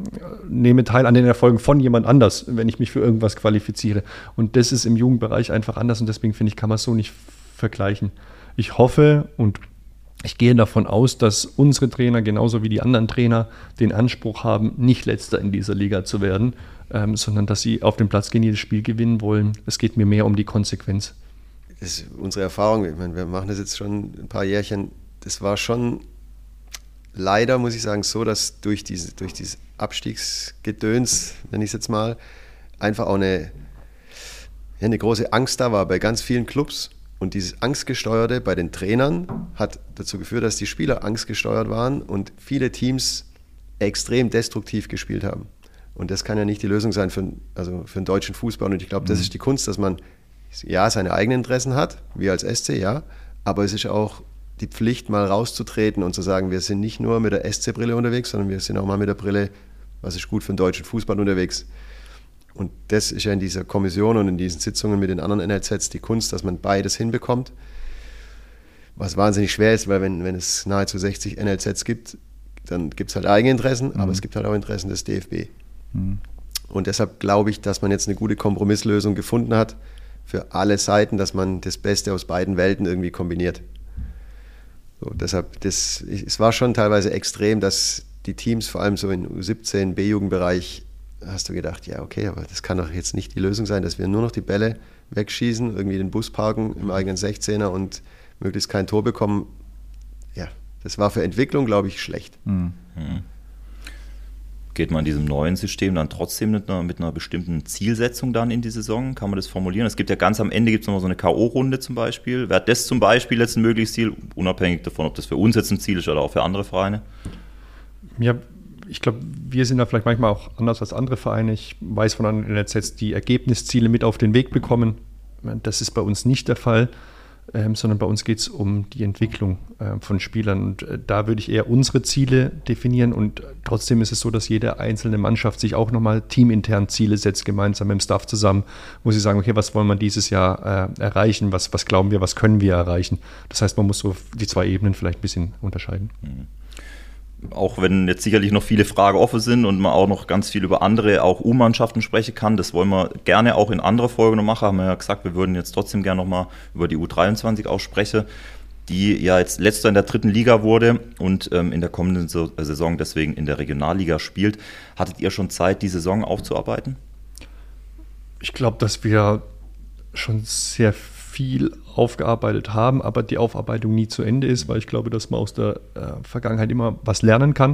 nehme teil an den Erfolgen von jemand anders, wenn ich mich für irgendwas qualifiziere. Und das ist im Jugendbereich einfach anders und deswegen finde ich, kann man es so nicht vergleichen. Ich hoffe und ich gehe davon aus, dass unsere Trainer genauso wie die anderen Trainer den Anspruch haben, nicht Letzter in dieser Liga zu werden, sondern dass sie auf den Platz gehen, jedes Spiel gewinnen wollen. Es geht mir mehr um die Konsequenz. Das ist unsere Erfahrung. Ich meine, wir machen das jetzt schon ein paar Jährchen. Das war schon leider, muss ich sagen, so, dass durch dieses Abstiegsgedöns, nenne ich es jetzt mal, einfach auch eine große Angst da war bei ganz vielen Clubs. Und dieses Angstgesteuerte bei den Trainern hat dazu geführt, dass die Spieler angstgesteuert waren und viele Teams extrem destruktiv gespielt haben. Und das kann ja nicht die Lösung sein für den deutschen Fußball. Und ich glaube, das ist die Kunst, dass man ja seine eigenen Interessen hat, wir als SC, ja, aber es ist auch die Pflicht, mal rauszutreten und zu sagen, wir sind nicht nur mit der SC-Brille unterwegs, sondern wir sind auch mal mit der Brille, was ist gut für den deutschen Fußball unterwegs. Und das ist ja in dieser Kommission und in diesen Sitzungen mit den anderen NLZs die Kunst, dass man beides hinbekommt. Was wahnsinnig schwer ist, weil wenn es nahezu 60 NLZs gibt, dann gibt es halt eigene Interessen, aber es gibt halt auch Interessen des DFB. Und deshalb glaube ich, dass man jetzt eine gute Kompromisslösung gefunden hat für alle Seiten, dass man das Beste aus beiden Welten irgendwie kombiniert. So, deshalb, es war schon teilweise extrem, dass die Teams, vor allem so im U17, B-Jugendbereich, hast du gedacht, ja okay, aber das kann doch jetzt nicht die Lösung sein, dass wir nur noch die Bälle wegschießen, irgendwie den Bus parken im eigenen 16er und möglichst kein Tor bekommen. Ja, das war für Entwicklung, glaube ich, schlecht. Geht man in diesem neuen System dann trotzdem mit einer bestimmten Zielsetzung dann in die Saison? Kann man das formulieren? Es gibt ja ganz am Ende nochmal so eine K.O.-Runde zum Beispiel. Wäre das zum Beispiel jetzt ein mögliches Ziel, unabhängig davon, ob das für uns jetzt ein Ziel ist oder auch für andere Vereine? Ja, ich glaube, wir sind da vielleicht manchmal auch anders als andere Vereine. Ich weiß von anderen NLZs, die Ergebnisziele mit auf den Weg bekommen. Das ist bei uns nicht der Fall, sondern bei uns geht es um die Entwicklung von Spielern. Und da würde ich eher unsere Ziele definieren. Und trotzdem ist es so, dass jede einzelne Mannschaft sich auch nochmal teamintern Ziele setzt, gemeinsam mit dem Staff zusammen, wo sie sagen, okay, was wollen wir dieses Jahr erreichen, was glauben wir, was können wir erreichen. Das heißt, man muss so die zwei Ebenen vielleicht ein bisschen unterscheiden. Auch wenn jetzt sicherlich noch viele Fragen offen sind und man auch noch ganz viel über andere, auch U-Mannschaften sprechen kann, das wollen wir gerne auch in anderer Folge noch machen. Haben wir ja gesagt, wir würden jetzt trotzdem gerne nochmal über die U23 auch sprechen, die ja jetzt letzter in der 3. Liga wurde und in der kommenden Saison deswegen in der Regionalliga spielt. Hattet ihr schon Zeit, die Saison aufzuarbeiten? Ich glaube, dass wir schon sehr viel aufgearbeitet haben, aber die Aufarbeitung nie zu Ende ist, weil ich glaube, dass man aus der Vergangenheit immer was lernen kann.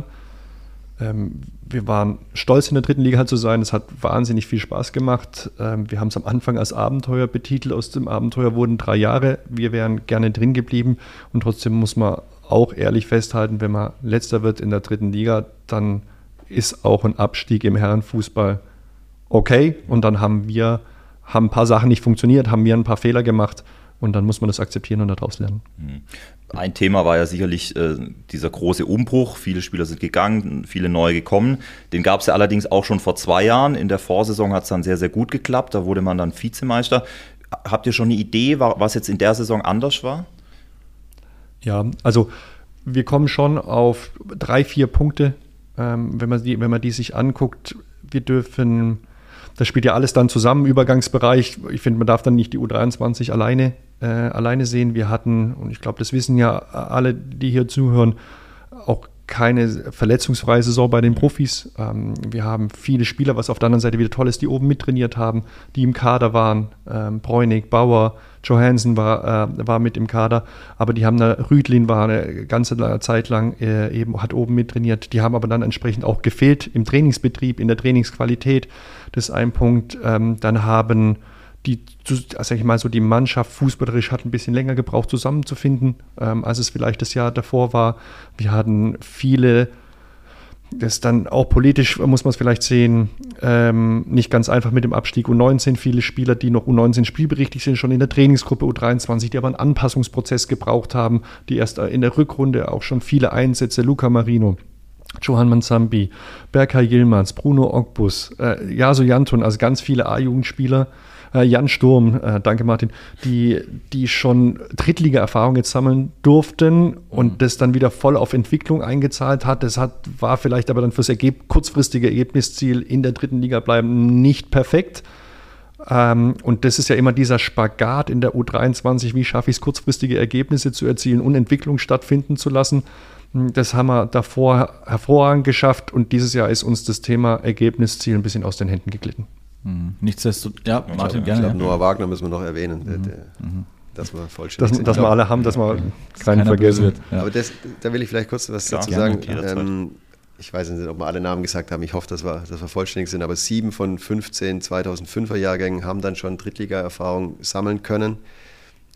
Wir waren stolz, in der 3. Liga zu sein. Es hat wahnsinnig viel Spaß gemacht. Wir haben es am Anfang als Abenteuer betitelt. Aus dem Abenteuer wurden 3 Jahre. Wir wären gerne drin geblieben. Und trotzdem muss man auch ehrlich festhalten, wenn man Letzter wird in der 3. Liga, dann ist auch ein Abstieg im Herrenfußball okay. Und dann haben ein paar Sachen nicht funktioniert, haben wir ein paar Fehler gemacht und dann muss man das akzeptieren und daraus lernen. Ein Thema war ja sicherlich dieser große Umbruch. Viele Spieler sind gegangen, viele neue gekommen. Den gab es ja allerdings auch schon vor 2 Jahren. In der Vorsaison hat es dann sehr, sehr gut geklappt. Da wurde man dann Vizemeister. Habt ihr schon eine Idee, was jetzt in der Saison anders war? Ja, also wir kommen schon auf 3-4 Punkte, wenn man die sich anguckt. Wir dürfen... Das spielt ja alles dann zusammen, Übergangsbereich. Ich finde, man darf dann nicht die U23 alleine sehen. Wir hatten, und ich glaube, das wissen ja alle, die hier zuhören, auch keine verletzungsfreie Saison bei den Profis. Wir haben viele Spieler, was auf der anderen Seite wieder toll ist, die oben mittrainiert haben, die im Kader waren. Bräunig, Bauer, Johansen war mit im Kader, aber die haben Rüdlin war eine ganze Zeit lang hat oben mittrainiert. Die haben aber dann entsprechend auch gefehlt im Trainingsbetrieb, in der Trainingsqualität. Das ist ein Punkt. Dann haben die Mannschaft fußballerisch hat ein bisschen länger gebraucht, zusammenzufinden, als es vielleicht das Jahr davor war. Wir hatten viele, das dann auch politisch, muss man es vielleicht sehen, nicht ganz einfach mit dem Abstieg U19. Viele Spieler, die noch U19 spielberechtigt sind, schon in der Trainingsgruppe U23, die aber einen Anpassungsprozess gebraucht haben, die erst in der Rückrunde auch schon viele Einsätze, Luca Marino, Johan Manzambi, Berkay Yilmaz, Bruno Ogbus, Yasu Yantun, also ganz viele A-Jugendspieler, Jan Sturm, danke Martin, die schon Drittliga-Erfahrung jetzt sammeln durften und das dann wieder voll auf Entwicklung eingezahlt hat. War vielleicht aber dann fürs kurzfristige Ergebnisziel in der 3. Liga bleiben nicht perfekt. Und das ist ja immer dieser Spagat in der U23, wie schaffe ich es, kurzfristige Ergebnisse zu erzielen und Entwicklung stattfinden zu lassen. Das haben wir davor hervorragend geschafft und dieses Jahr ist uns das Thema Ergebnisziel ein bisschen aus den Händen geglitten. Nichtsdestotrotz, ja, Martin, gerne. gerne. Noah Wagner müssen wir noch erwähnen, dass wir vollständig sind. Dass wir alle haben, dass wir keinen vergessen wird. Ja. Aber da will ich vielleicht kurz was dazu sagen. Ich weiß nicht, ob wir alle Namen gesagt haben. Ich hoffe, dass wir vollständig sind. Aber 7 von 15 2005er Jahrgängen haben dann schon Drittliga-Erfahrung sammeln können.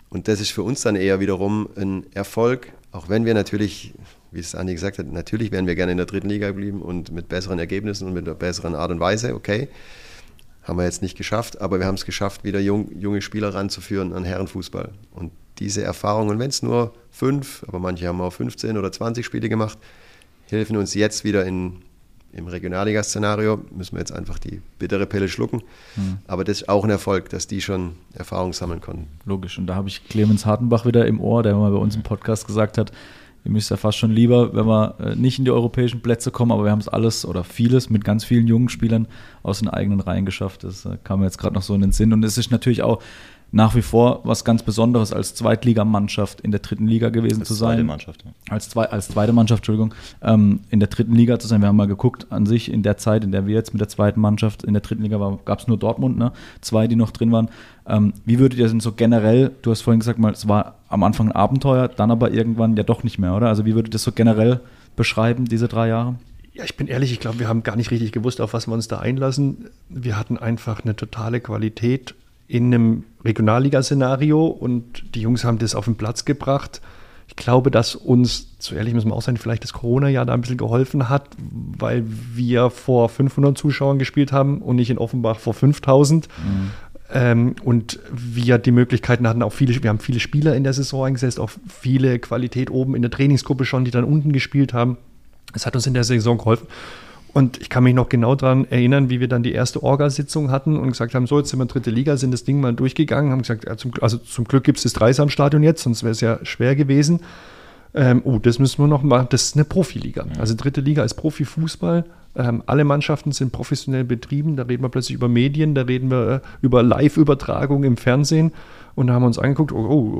Und das ist für uns dann eher wiederum ein Erfolg, auch wenn wir natürlich, wie es Andi gesagt hat, natürlich wären wir gerne in der 3. Liga geblieben und mit besseren Ergebnissen und mit einer besseren Art und Weise, okay. Haben wir jetzt nicht geschafft, aber wir haben es geschafft, wieder junge Spieler ranzuführen an Herrenfußball. Und diese Erfahrungen, wenn es nur 5, aber manche haben auch 15 oder 20 Spiele gemacht, helfen uns jetzt wieder im Regionalliga-Szenario, müssen wir jetzt einfach die bittere Pille schlucken. Aber das ist auch ein Erfolg, dass die schon Erfahrung sammeln konnten. Logisch. Und da habe ich Clemens Hartenbach wieder im Ohr, der mal bei uns im Podcast gesagt hat, ihr müsst ja fast schon lieber, wenn wir nicht in die europäischen Plätze kommen, aber wir haben es alles oder vieles mit ganz vielen jungen Spielern aus den eigenen Reihen geschafft. Das kam mir jetzt gerade noch so in den Sinn. Und es ist natürlich auch nach wie vor was ganz Besonderes, als Zweitligamannschaft in der 3. Liga gewesen zu sein. Als zweite Mannschaft, Entschuldigung, in der 3. Liga zu sein. Wir haben mal geguckt, an sich in der Zeit, in der wir jetzt mit der zweiten Mannschaft in der 3. Liga waren, gab es nur Dortmund, ne? 2, die noch drin waren. Wie würdet ihr denn so generell, du hast vorhin gesagt, mal, es war am Anfang ein Abenteuer, dann aber irgendwann ja doch nicht mehr, oder? Also wie würdet ihr das so generell beschreiben, diese 3 Jahre? Ja, ich bin ehrlich, ich glaube, wir haben gar nicht richtig gewusst, auf was wir uns da einlassen. Wir hatten einfach eine totale Qualität in einem Regionalliga-Szenario und die Jungs haben das auf den Platz gebracht. Ich glaube, dass uns, so ehrlich müssen wir auch sein, vielleicht das Corona-Jahr da ein bisschen geholfen hat, weil wir vor 500 Zuschauern gespielt haben und nicht in Offenbach vor 5000. Und wir die Möglichkeiten hatten, wir haben viele Spieler in der Saison eingesetzt, auch viele Qualität oben in der Trainingsgruppe schon, die dann unten gespielt haben. Es hat uns in der Saison geholfen. Und ich kann mich noch genau daran erinnern, wie wir dann die erste Orga-Sitzung hatten und gesagt haben, so, jetzt sind wir 3. Liga, sind das Ding mal durchgegangen, haben gesagt, ja, zum Glück gibt es das Dreisamstadion jetzt, sonst wäre es ja schwer gewesen. Das müssen wir noch machen, das ist eine Profiliga. Also 3. Liga ist Profifußball. Alle Mannschaften sind professionell betrieben, da reden wir plötzlich über Medien, da reden wir über Live-Übertragung im Fernsehen und da haben wir uns angeguckt,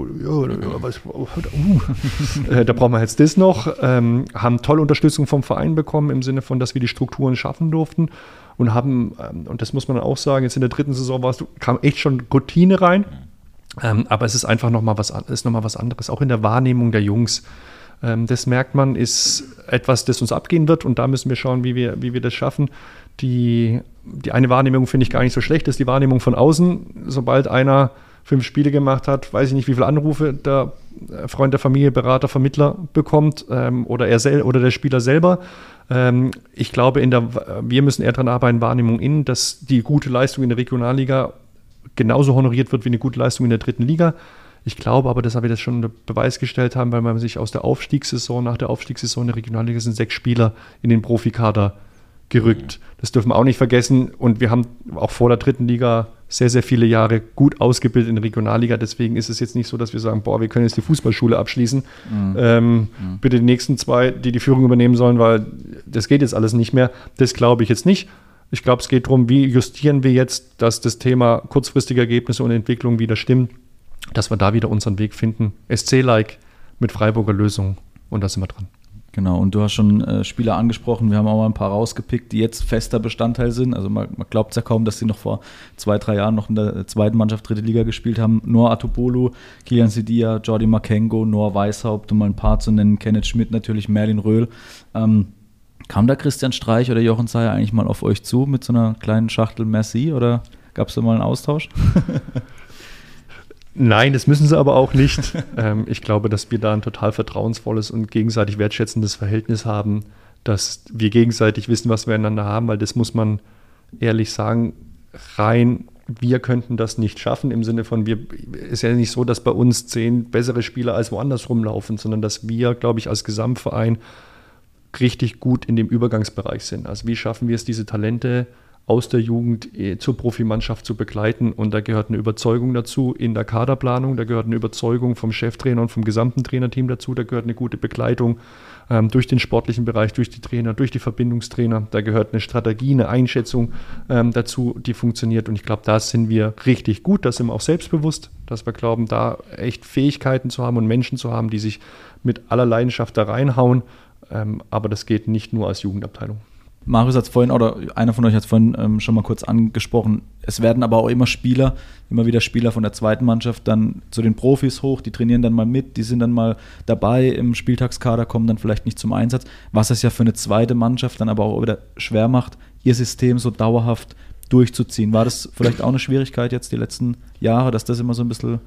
da brauchen wir jetzt das noch, haben tolle Unterstützung vom Verein bekommen, im Sinne von, dass wir die Strukturen schaffen durften und haben, und das muss man auch sagen, jetzt in der 3. Saison kam echt schon Routine rein, aber es ist einfach nochmal was anderes, auch in der Wahrnehmung der Jungs. Das merkt man, ist etwas, das uns abgehen wird und da müssen wir schauen, wie wir das schaffen. Die eine Wahrnehmung finde ich gar nicht so schlecht, das ist die Wahrnehmung von außen. Sobald einer 5 Spiele gemacht hat, weiß ich nicht, wie viele Anrufe der Freund der Familie, Berater, Vermittler bekommt oder der Spieler selber. Ich glaube, wir müssen eher daran arbeiten, Wahrnehmung innen, dass die gute Leistung in der Regionalliga genauso honoriert wird wie eine gute Leistung in der 3. Liga. Ich glaube aber, dass wir das schon unter Beweis gestellt haben, weil man sich aus der Aufstiegssaison, nach der Aufstiegssaison der Regionalliga sind 6 Spieler in den Profikader gerückt. Das dürfen wir auch nicht vergessen. Und wir haben auch vor der 3. Liga sehr, sehr viele Jahre gut ausgebildet in der Regionalliga. Deswegen ist es jetzt nicht so, dass wir sagen, wir können jetzt die Fußballschule abschließen. Bitte die nächsten 2, die Führung übernehmen sollen, weil das geht jetzt alles nicht mehr. Das glaube ich jetzt nicht. Ich glaube, es geht darum, wie justieren wir jetzt, dass das Thema kurzfristige Ergebnisse und Entwicklung wieder stimmt, dass wir da wieder unseren Weg finden. SC-like mit Freiburger Lösungen und da sind wir dran. Genau, und du hast schon Spieler angesprochen, wir haben auch mal ein paar rausgepickt, die jetzt fester Bestandteil sind. Also man glaubt es ja kaum, dass sie noch vor 2-3 Jahren noch in der 2. Mannschaft 3. Liga gespielt haben. Noah Atubolu, Kilian Sidia, Jordi Makengo, Noah Weishaupt, um mal ein paar zu nennen, Kenneth Schmidt natürlich, Merlin Röhl. Kam da Christian Streich oder Jochen Zeyer eigentlich mal auf euch zu mit so einer kleinen Schachtel Merci oder gab es da mal einen Austausch? Nein, das müssen sie aber auch nicht. Ich glaube, dass wir da ein total vertrauensvolles und gegenseitig wertschätzendes Verhältnis haben, dass wir gegenseitig wissen, was wir einander haben, weil das muss man ehrlich sagen, wir könnten das nicht schaffen, im Sinne von, ist ja nicht so, dass bei uns 10 bessere Spieler als woanders rumlaufen, sondern dass wir, glaube ich, als Gesamtverein richtig gut in dem Übergangsbereich sind. Also wie schaffen wir es, diese Talente aus der Jugend zur Profimannschaft zu begleiten. Und da gehört eine Überzeugung dazu in der Kaderplanung, da gehört eine Überzeugung vom Cheftrainer und vom gesamten Trainerteam dazu, da gehört eine gute Begleitung durch den sportlichen Bereich, durch die Trainer, durch die Verbindungstrainer. Da gehört eine Strategie, eine Einschätzung dazu, die funktioniert. Und ich glaube, da sind wir richtig gut, da sind wir auch selbstbewusst, dass wir glauben, da echt Fähigkeiten zu haben und Menschen zu haben, die sich mit aller Leidenschaft da reinhauen. Aber das geht nicht nur als Jugendabteilung. Marius hat es vorhin, oder einer von euch hat es vorhin schon mal kurz angesprochen, es werden aber auch immer wieder Spieler von der 2. Mannschaft dann zu den Profis hoch, die trainieren dann mal mit, die sind dann mal dabei im Spieltagskader, kommen dann vielleicht nicht zum Einsatz, was es ja für eine 2. Mannschaft dann aber auch wieder schwer macht, ihr System so dauerhaft durchzuziehen. War das vielleicht auch eine Schwierigkeit jetzt die letzten Jahre, dass das immer so ein bisschen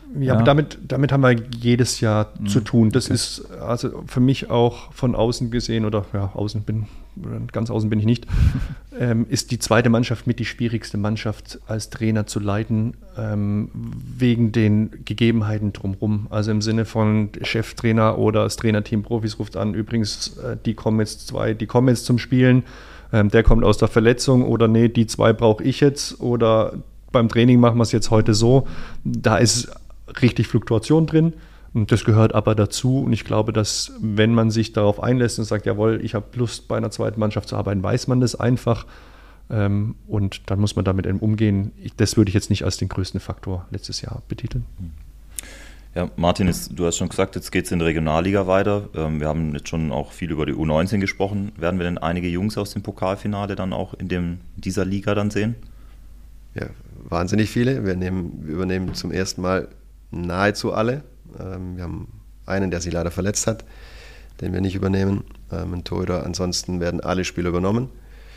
Ja, aber damit haben wir jedes Jahr zu tun. Das ist also für mich auch von außen gesehen, oder ja, ganz außen bin ich nicht, ist die zweite Mannschaft mit die schwierigste Mannschaft als Trainer zu leiten, wegen den Gegebenheiten drumherum. Also im Sinne von Cheftrainer oder das Trainerteam Profis ruft an, übrigens, die kommen jetzt zum Spielen, der kommt aus der Verletzung oder nee, die 2 brauche ich jetzt oder beim Training machen wir es jetzt heute so. Da ist richtig Fluktuation drin und das gehört aber dazu und ich glaube, dass wenn man sich darauf einlässt und sagt, jawohl, ich habe Lust bei einer zweiten Mannschaft zu arbeiten, weiß man das einfach und dann muss man damit umgehen. Das würde ich jetzt nicht als den größten Faktor letztes Jahr betiteln. Ja, Martin, du hast schon gesagt, jetzt geht es in der Regionalliga weiter. Wir haben jetzt schon auch viel über die U19 gesprochen. Werden wir denn einige Jungs aus dem Pokalfinale dann auch in dieser Liga dann sehen? Ja, wahnsinnig viele. Wir übernehmen zum ersten Mal nahezu alle. Wir haben einen, der sich leider verletzt hat, den wir nicht übernehmen. Ein Torhüter. Ansonsten werden alle Spieler übernommen.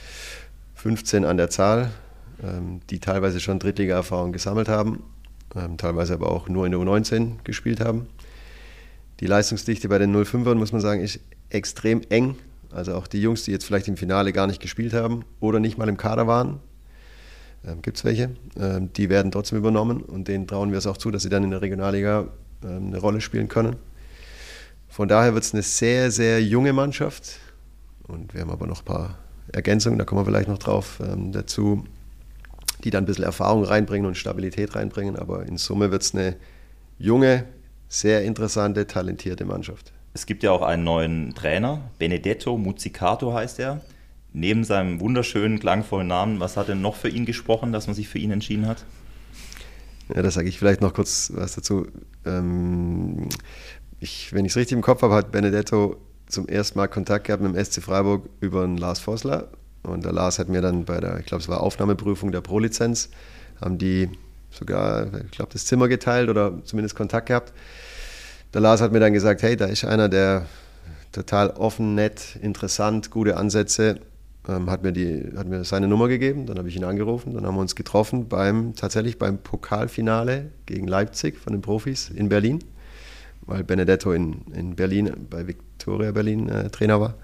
15 an der Zahl, die teilweise schon Drittliga-Erfahrung gesammelt haben, teilweise aber auch nur in der U19 gespielt haben. Die Leistungsdichte bei den 05ern, muss man sagen, ist extrem eng. Also auch die Jungs, die jetzt vielleicht im Finale gar nicht gespielt haben oder nicht mal im Kader waren, gibt es welche, die werden trotzdem übernommen und denen trauen wir es auch zu, dass sie dann in der Regionalliga eine Rolle spielen können. Von daher wird es eine sehr, sehr junge Mannschaft und wir haben aber noch ein paar Ergänzungen, da kommen wir vielleicht noch drauf dazu, die dann ein bisschen Erfahrung reinbringen und Stabilität reinbringen, aber in Summe wird es eine junge, sehr interessante, talentierte Mannschaft. Es gibt ja auch einen neuen Trainer, Benedetto Muzzicato heißt er. Neben seinem wunderschönen, klangvollen Namen, was hat denn noch für ihn gesprochen, dass man sich für ihn entschieden hat? Ja, da sage ich vielleicht noch kurz was dazu. Wenn ich es richtig im Kopf habe, hat Benedetto zum ersten Mal Kontakt gehabt mit dem SC Freiburg über den Lars Vossler. Und der Lars hat mir dann bei der, ich glaube, es war Aufnahmeprüfung der Pro-Lizenz, haben die sogar, ich glaube, das Zimmer geteilt oder zumindest Kontakt gehabt. Der Lars hat mir dann gesagt, hey, da ist einer, der total offen, nett, interessant, gute Ansätze, hat mir seine Nummer gegeben, dann habe ich ihn angerufen, dann haben wir uns getroffen tatsächlich beim Pokalfinale gegen Leipzig von den Profis in Berlin, weil Benedetto in Berlin, bei Viktoria Berlin Trainer war.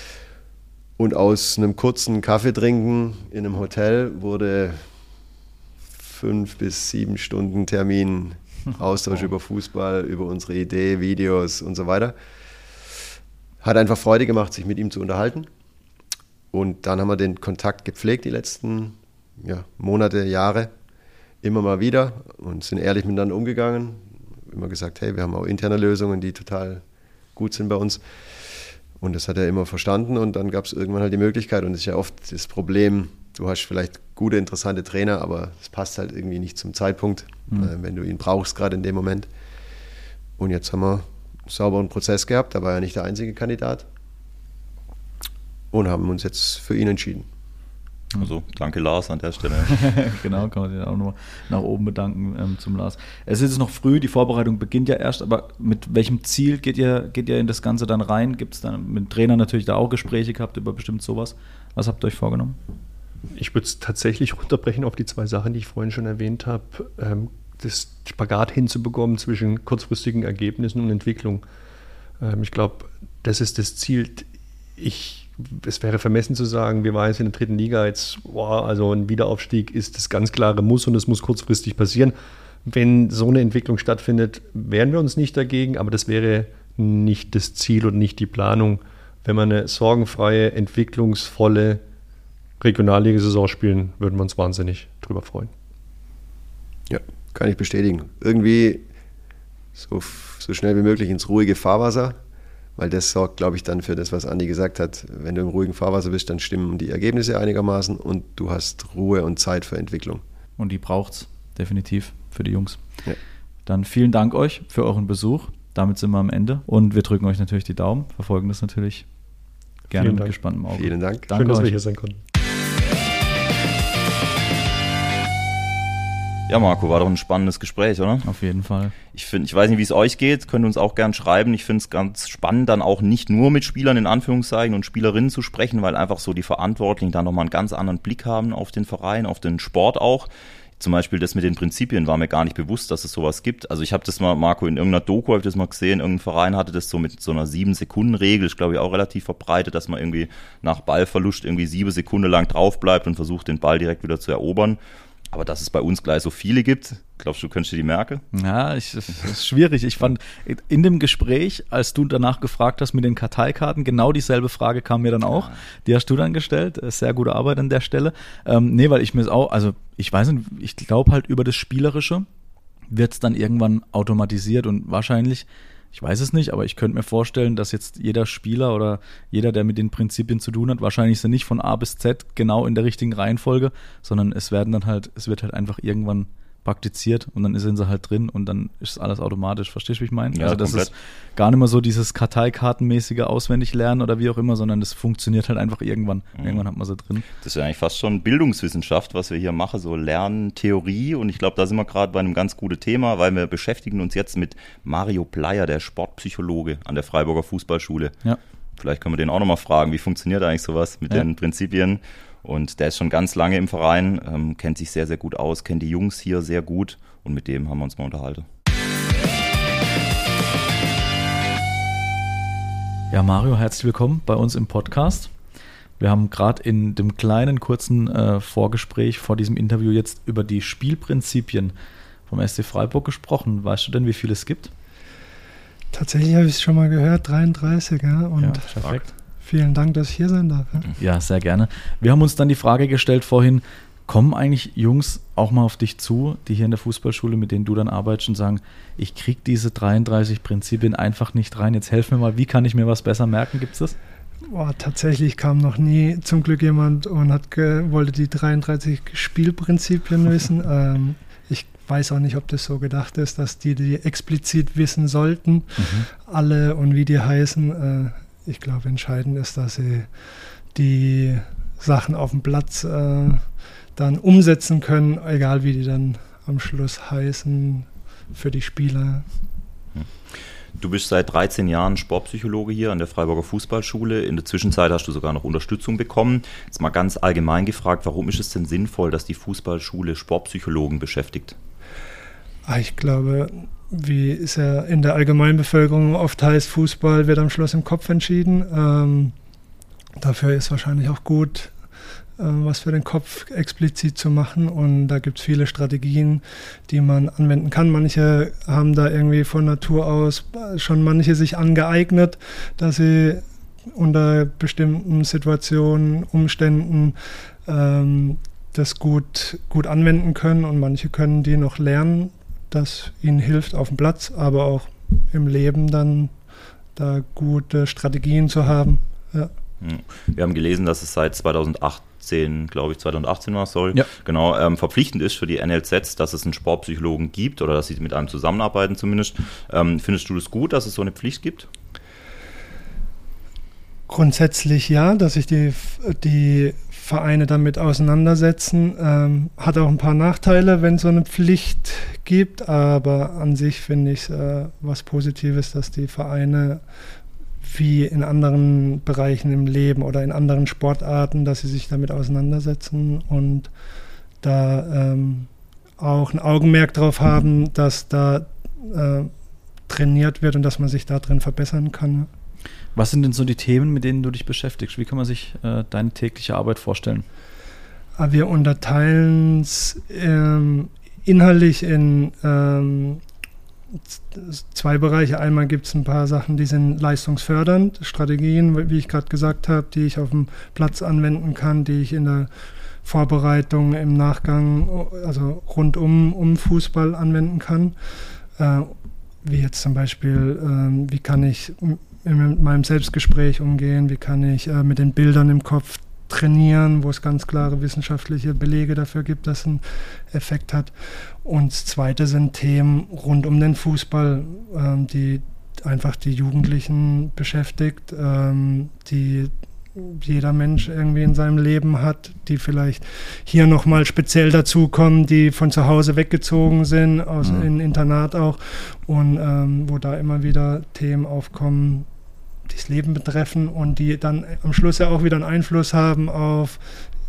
Und aus einem kurzen Kaffeetrinken in einem Hotel wurde 5 bis 7 Stunden Termin, Austausch über Fußball, über unsere Idee, Videos und so weiter. Hat einfach Freude gemacht, sich mit ihm zu unterhalten. Und dann haben wir den Kontakt gepflegt die letzten Monate, Jahre, immer mal wieder und sind ehrlich miteinander umgegangen. Immer gesagt, hey, wir haben auch interne Lösungen, die total gut sind bei uns. Und das hat er immer verstanden und dann gab es irgendwann halt die Möglichkeit. Und das ist ja oft das Problem, du hast vielleicht gute, interessante Trainer, aber es passt halt irgendwie nicht zum Zeitpunkt, wenn du ihn brauchst, gerade in dem Moment. Und jetzt haben wir einen sauberen Prozess gehabt, da war er nicht der einzige Kandidat. Und haben uns jetzt für ihn entschieden. Also, danke Lars an der Stelle. Genau, kann man sich auch nochmal nach oben bedanken zum Lars. Es ist noch früh, die Vorbereitung beginnt ja erst, aber mit welchem Ziel geht ihr in das Ganze dann rein? Gibt es dann mit dem Trainer natürlich da auch Gespräche gehabt über bestimmt sowas? Was habt ihr euch vorgenommen? Ich würde es tatsächlich runterbrechen auf die 2 Sachen, die ich vorhin schon erwähnt habe. Das Spagat hinzubekommen zwischen kurzfristigen Ergebnissen und Entwicklung. Ich glaube, das ist das Ziel. Es wäre vermessen zu sagen, wir waren jetzt in der 3. Liga, also ein Wiederaufstieg ist das ganz klare Muss und es muss kurzfristig passieren. Wenn so eine Entwicklung stattfindet, wehren wir uns nicht dagegen, aber das wäre nicht das Ziel und nicht die Planung. Wenn wir eine sorgenfreie, entwicklungsvolle Regionalliga-Saison spielen, würden wir uns wahnsinnig drüber freuen. Ja, kann ich bestätigen. Irgendwie so schnell wie möglich ins ruhige Fahrwasser. Weil das sorgt, glaube ich, dann für das, was Andi gesagt hat. Wenn du im ruhigen Fahrwasser bist, dann stimmen die Ergebnisse einigermaßen und du hast Ruhe und Zeit für Entwicklung. Und die braucht es definitiv für die Jungs. Ja. Dann vielen Dank euch für euren Besuch. Damit sind wir am Ende und wir drücken euch natürlich die Daumen, verfolgen das natürlich gerne mit gespanntem Auge. Vielen Dank. Schön, dass wir hier sein konnten. Ja, Marco, war doch ein spannendes Gespräch, oder? Auf jeden Fall. Ich weiß nicht, wie es euch geht, könnt ihr uns auch gern schreiben. Ich finde es ganz spannend, dann auch nicht nur mit Spielern in Anführungszeichen und Spielerinnen zu sprechen, weil einfach so die Verantwortlichen dann nochmal einen ganz anderen Blick haben auf den Verein, auf den Sport auch. zum Beispiel das mit den Prinzipien war mir gar nicht bewusst, dass es sowas gibt. Also ich habe das mal, Marco, in irgendeiner Doku habe ich das mal gesehen, irgendein Verein hatte das so mit so einer 7-Sekunden-Regel, ist glaube ich auch relativ verbreitet, dass man irgendwie nach Ballverlust irgendwie 7 Sekunden lang drauf bleibt und versucht, den Ball direkt wieder zu erobern. Aber dass es bei uns gleich so viele gibt, glaubst du, könntest du die merken? Ja, das ist schwierig. Ich fand, in dem Gespräch, als du danach gefragt hast mit den Karteikarten, genau dieselbe Frage kam mir dann auch. Ja. Die hast du dann gestellt. Sehr gute Arbeit an der Stelle. Nee, weil ich mir auch, also ich weiß nicht, ich glaube halt über das Spielerische wird es dann irgendwann automatisiert und wahrscheinlich, ich weiß es nicht, aber ich könnte mir vorstellen, dass jetzt jeder Spieler oder jeder, der mit den Prinzipien zu tun hat, wahrscheinlich sind nicht von A bis Z genau in der richtigen Reihenfolge, sondern es wird halt einfach irgendwann praktiziert und dann sind sie halt drin und dann ist alles automatisch. Verstehst du, wie ich meine? Ja, also das komplett. ist gar nicht mehr so dieses Karteikartenmäßige Auswendiglernen oder wie auch immer, sondern das funktioniert halt einfach irgendwann. Irgendwann hat man sie drin. Das ist ja eigentlich fast schon Bildungswissenschaft, was wir hier machen, so Lernen, Theorie, und ich glaube, da sind wir gerade bei einem ganz guten Thema, weil wir beschäftigen uns jetzt mit Mario Bleier, der Sportpsychologe an der Freiburger Fußballschule. Ja. Vielleicht können wir den auch nochmal fragen, wie funktioniert eigentlich sowas mit den Prinzipien? Und der ist schon ganz lange im Verein, kennt sich sehr, sehr gut aus, kennt die Jungs hier sehr gut und mit dem haben wir uns mal unterhalten. Ja, Mario, herzlich willkommen bei uns im Podcast. Wir haben gerade in dem kleinen, kurzen Vorgespräch vor diesem Interview jetzt über die Spielprinzipien vom SC Freiburg gesprochen. Weißt du denn, wie viele es gibt? Tatsächlich habe ich es schon mal gehört, 33, ja. Und ja, perfekt. Vielen Dank, dass ich hier sein darf. Ja, sehr gerne. Wir haben uns dann die Frage gestellt vorhin, kommen eigentlich Jungs auch mal auf dich zu, die hier in der Fußballschule, mit denen du dann arbeitest und sagen, ich kriege diese 33 Prinzipien einfach nicht rein, jetzt helf mir mal, wie kann ich mir was besser merken, gibt es das? Boah, tatsächlich kam noch nie zum Glück jemand und wollte die 33 Spielprinzipien wissen. Ich weiß auch nicht, ob das so gedacht ist, dass die explizit wissen sollten, alle und wie die heißen. Ich glaube, entscheidend ist, dass sie die Sachen auf dem Platz dann umsetzen können, egal wie die dann am Schluss heißen für die Spieler. Du bist seit 13 Jahren Sportpsychologe hier an der Freiburger Fußballschule. In der Zwischenzeit hast du sogar noch Unterstützung bekommen. Jetzt mal ganz allgemein gefragt, warum ist es denn sinnvoll, dass die Fußballschule Sportpsychologen beschäftigt? Ich glaube, wie es ja in der Allgemeinbevölkerung oft heißt, Fußball wird am Schluss im Kopf entschieden. Dafür ist wahrscheinlich auch gut, was für den Kopf explizit zu machen, und da gibt es viele Strategien, die man anwenden kann. Manche haben da irgendwie von Natur aus schon manche sich angeeignet, dass sie unter bestimmten Situationen, Umständen das gut anwenden können, und manche können die noch lernen, das ihnen hilft auf dem Platz, aber auch im Leben dann da gute Strategien zu haben. Ja. Wir haben gelesen, dass es seit 2018 war es, ja. Genau, verpflichtend ist für die NLZs, dass es einen Sportpsychologen gibt oder dass sie mit einem zusammenarbeiten zumindest. Findest du das gut, dass es so eine Pflicht gibt? Grundsätzlich ja, dass sich die Vereine damit auseinandersetzen. Hat auch ein paar Nachteile, wenn es so eine Pflicht gibt, aber an sich finde ich was Positives, dass die Vereine wie in anderen Bereichen im Leben oder in anderen Sportarten, dass sie sich damit auseinandersetzen und da auch ein Augenmerk drauf haben, dass da trainiert wird und dass man sich da drin verbessern kann. Was sind denn so die Themen, mit denen du dich beschäftigst? Wie kann man sich deine tägliche Arbeit vorstellen? Wir unterteilen es inhaltlich in zwei Bereiche. Einmal gibt es ein paar Sachen, die sind leistungsfördernd, Strategien, wie ich gerade gesagt habe, die ich auf dem Platz anwenden kann, die ich in der Vorbereitung, im Nachgang, also rund um Fußball anwenden kann. Wie jetzt zum Beispiel, wie kann ich mit meinem Selbstgespräch umgehen, wie kann ich mit den Bildern im Kopf trainieren, wo es ganz klare wissenschaftliche Belege dafür gibt, dass es einen Effekt hat. Und das Zweite sind Themen rund um den Fußball, die einfach die Jugendlichen beschäftigt, die jeder Mensch irgendwie in seinem Leben hat, die vielleicht hier nochmal speziell dazukommen, die von zu Hause weggezogen sind, in Internat auch, und wo da immer wieder Themen aufkommen, die das Leben betreffen und die dann am Schluss ja auch wieder einen Einfluss haben auf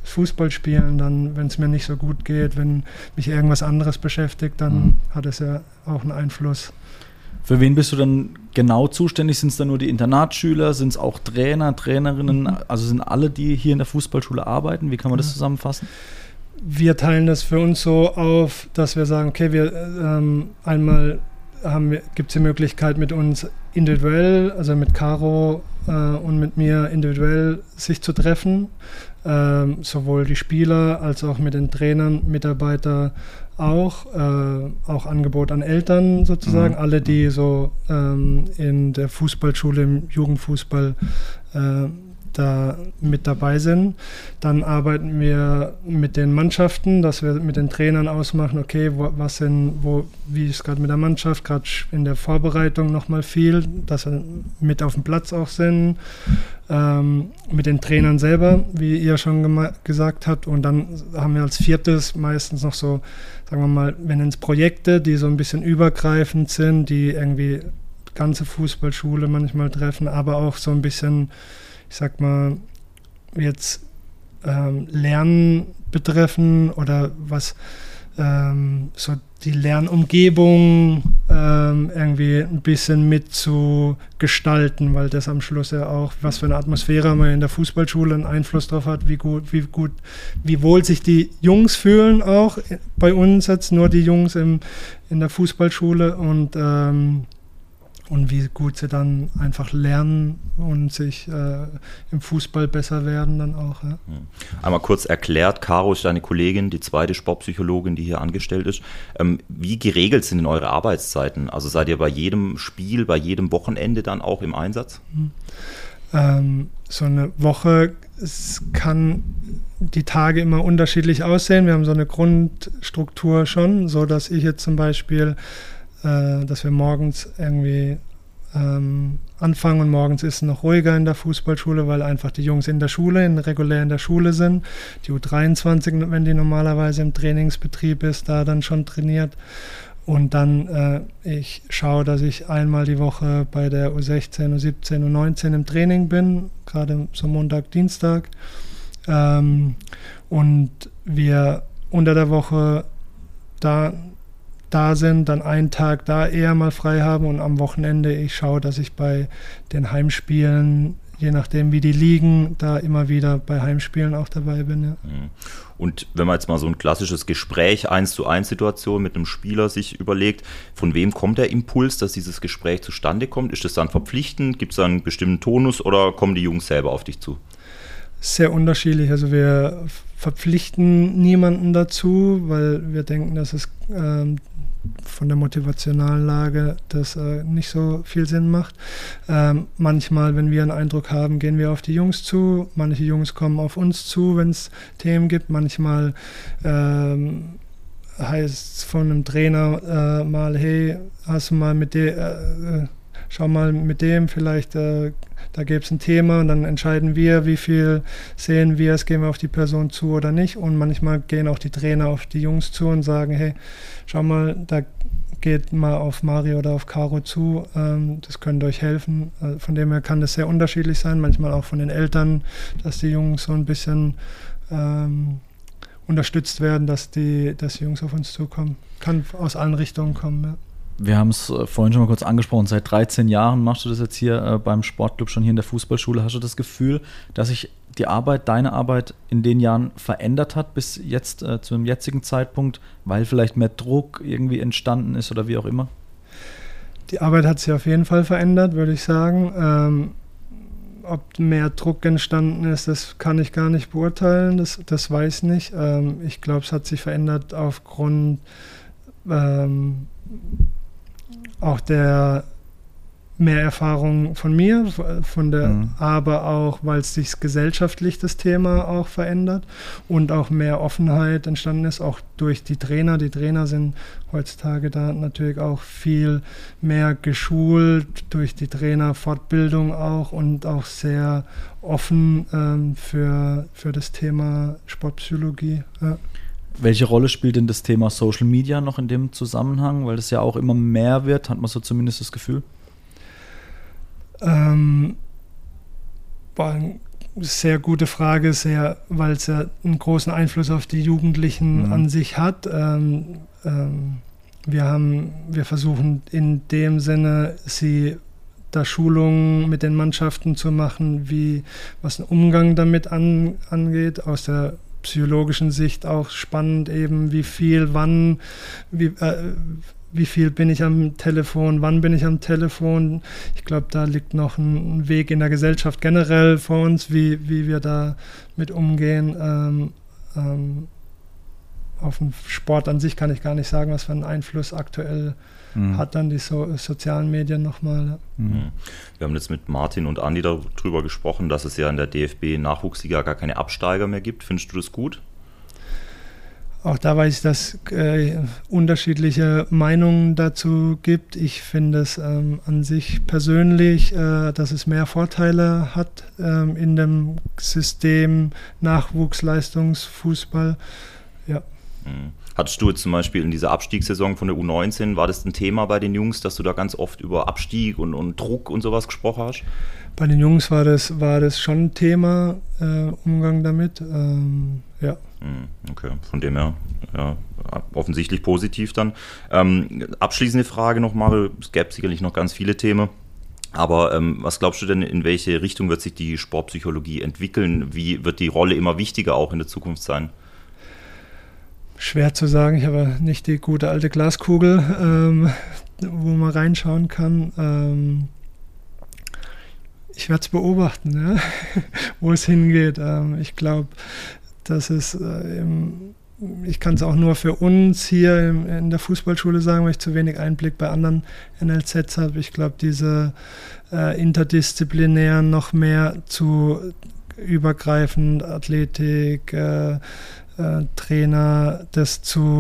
Fußball spielen, dann, wenn es mir nicht so gut geht, wenn mich irgendwas anderes beschäftigt, dann hat es ja auch einen Einfluss. Für wen bist du dann genau zuständig? Sind es dann nur die Internatsschüler? Sind es auch Trainer, Trainerinnen? Also sind alle, die hier in der Fußballschule arbeiten? Wie kann man das zusammenfassen? Wir teilen das für uns so auf, dass wir sagen, okay, einmal gibt es die Möglichkeit mit uns individuell, also mit Caro und mit mir individuell sich zu treffen. Sowohl die Spieler als auch mit den Trainern, Mitarbeiter auch Angebot an Eltern sozusagen, alle, die so in der Fußballschule, im Jugendfußball da mit dabei sind. Dann arbeiten wir mit den Mannschaften, dass wir mit den Trainern ausmachen, okay, wie ist es gerade mit der Mannschaft, gerade in der Vorbereitung nochmal viel, dass wir mit auf dem Platz auch sind, mit den Trainern selber, wie ihr schon gesagt habt. Und dann haben wir als viertes meistens noch so, sagen wir mal, wir nennen es Projekte, die so ein bisschen übergreifend sind, die irgendwie die ganze Fußballschule manchmal treffen, aber auch so ein bisschen, ich sag mal, jetzt Lernen betreffen oder was so die Lernumgebung irgendwie ein bisschen mitzugestalten, weil das am Schluss ja auch, was für eine Atmosphäre man in der Fußballschule einen Einfluss drauf hat, wie wohl sich die Jungs fühlen auch bei uns jetzt, nur die Jungs in der Fußballschule und wie gut sie dann einfach lernen und sich im Fußball besser werden dann auch. Ja. Einmal kurz erklärt, Caro ist deine Kollegin, die zweite Sportpsychologin, die hier angestellt ist. Wie geregelt sind denn eure Arbeitszeiten? Also seid ihr bei jedem Spiel, bei jedem Wochenende dann auch im Einsatz? So eine Woche, es kann die Tage immer unterschiedlich aussehen. Wir haben so eine Grundstruktur schon, so dass ich jetzt zum Beispiel dass wir morgens irgendwie anfangen und morgens ist es noch ruhiger in der Fußballschule, weil einfach die Jungs regulär in der Schule sind. Die U23, wenn die normalerweise im Trainingsbetrieb ist, da dann schon trainiert. Und dann ich schaue, dass ich einmal die Woche bei der U16, U17, U19 im Training bin, gerade so Montag, Dienstag. Und wir unter der Woche da sind, dann einen Tag da eher mal frei haben und am Wochenende ich schaue, dass ich bei den Heimspielen, je nachdem wie die liegen, da immer wieder bei Heimspielen auch dabei bin. Ja. Und wenn man jetzt mal so ein klassisches Gespräch, 1:1-Situation mit einem Spieler sich überlegt, von wem kommt der Impuls, dass dieses Gespräch zustande kommt? Ist das dann verpflichtend? Gibt es da einen bestimmten Tonus oder kommen die Jungs selber auf dich zu? Sehr unterschiedlich. Also wir verpflichten niemanden dazu, weil wir denken, dass es von der motivationalen Lage das nicht so viel Sinn macht. Manchmal, wenn wir einen Eindruck haben, gehen wir auf die Jungs zu. Manche Jungs kommen auf uns zu, wenn es Themen gibt. Manchmal heißt es von einem Trainer mal, hey, hast du mal mit dem, schau mal mit dem, vielleicht da gäbe es ein Thema und dann entscheiden wir, wie viel sehen wir es, gehen wir auf die Person zu oder nicht. Und manchmal gehen auch die Trainer auf die Jungs zu und sagen, hey, schau mal, da geht mal auf Mario oder auf Caro zu, das könnte euch helfen. Von dem her kann das sehr unterschiedlich sein, manchmal auch von den Eltern, dass die Jungs so ein bisschen unterstützt werden, dass die Jungs auf uns zukommen. Kann aus allen Richtungen kommen, ja. Wir haben es vorhin schon mal kurz angesprochen, seit 13 Jahren machst du das jetzt hier beim Sportclub, schon hier in der Fußballschule. Hast du das Gefühl, dass sich deine Arbeit in den Jahren verändert hat bis jetzt zu dem jetzigen Zeitpunkt, weil vielleicht mehr Druck irgendwie entstanden ist oder wie auch immer? Die Arbeit hat sich auf jeden Fall verändert, würde ich sagen. Ob mehr Druck entstanden ist, das kann ich gar nicht beurteilen, das weiß ich nicht. Ich glaube, es hat sich verändert aufgrund auch der Mehrerfahrung von mir, aber auch, weil es sich gesellschaftlich das Thema auch verändert und auch mehr Offenheit entstanden ist, auch durch die Trainer. Die Trainer sind heutzutage da natürlich auch viel mehr geschult, durch die Trainerfortbildung auch und auch sehr offen für das Thema Sportpsychologie. Ja. Welche Rolle spielt denn das Thema Social Media noch in dem Zusammenhang? Weil das ja auch immer mehr wird, hat man so zumindest das Gefühl? sehr gute Frage, weil es ja einen großen Einfluss auf die Jugendlichen an sich hat. Wir versuchen in dem Sinne, sie da Schulungen mit den Mannschaften zu machen, was den Umgang damit angeht, aus der psychologischen Sicht auch spannend eben, wie viel, wann, wie viel bin ich am Telefon, wann bin ich am Telefon. Ich glaube, da liegt noch ein Weg in der Gesellschaft generell vor uns, wie wir da mit umgehen. Auf den Sport an sich kann ich gar nicht sagen, was für einen Einfluss aktuell hat dann die sozialen Medien nochmal. Wir haben jetzt mit Martin und Andi darüber gesprochen, dass es ja in der DFB-Nachwuchsliga gar keine Absteiger mehr gibt. Findest du das gut? Auch da weiß ich, dass unterschiedliche Meinungen dazu gibt. Ich finde es an sich persönlich, dass es mehr Vorteile hat in dem System Nachwuchsleistungsfußball. Ja. Hattest du jetzt zum Beispiel in dieser Abstiegssaison von der U19, war das ein Thema bei den Jungs, dass du da ganz oft über Abstieg und Druck und sowas gesprochen hast? Bei den Jungs war das schon ein Thema, Umgang damit, ja. Okay, von dem her, ja, offensichtlich positiv dann. Abschließende Frage nochmal, es gäbe sicherlich noch ganz viele Themen. Aber was glaubst du denn, in welche Richtung wird sich die Sportpsychologie entwickeln? Wie wird die Rolle immer wichtiger auch in der Zukunft sein? Schwer zu sagen, ich habe nicht die gute alte Glaskugel, wo man reinschauen kann. Ich werde es beobachten, ja, wo es hingeht. Ich glaube, dass ich kann es auch nur für uns hier in der Fußballschule sagen, weil ich zu wenig Einblick bei anderen NLZs habe. Ich glaube, diese interdisziplinären noch mehr zu übergreifend Athletik, Trainer, das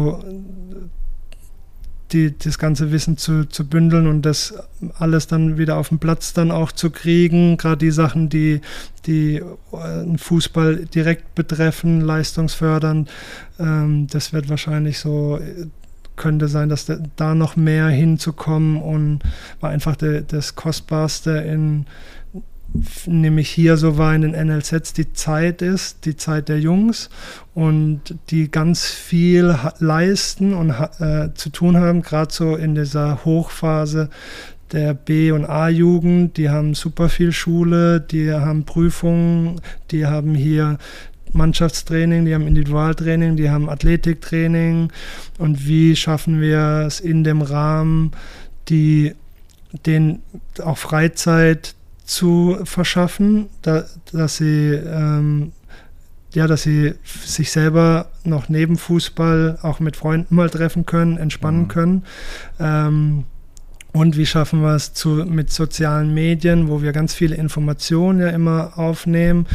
ganze Wissen zu bündeln und das alles dann wieder auf den Platz dann auch zu kriegen, gerade die Sachen, die Fußball direkt betreffen, leistungsfördernd, das wird wahrscheinlich so, könnte sein, dass da noch mehr hinzukommen und war einfach das Kostbarste nämlich hier so war in den NLZs die Zeit der Jungs und die ganz viel leisten und zu tun haben, gerade so in dieser Hochphase der B- und A-Jugend. Die haben super viel Schule, die haben Prüfungen, die haben hier Mannschaftstraining, die haben Individualtraining, die haben Athletiktraining und wie schaffen wir es in dem Rahmen, den auch Freizeit zu verschaffen, dass sie sich selber noch neben Fußball auch mit Freunden mal treffen können, entspannen können. Und wie schaffen wir es mit sozialen Medien, wo wir ganz viele Informationen ja immer aufnehmen,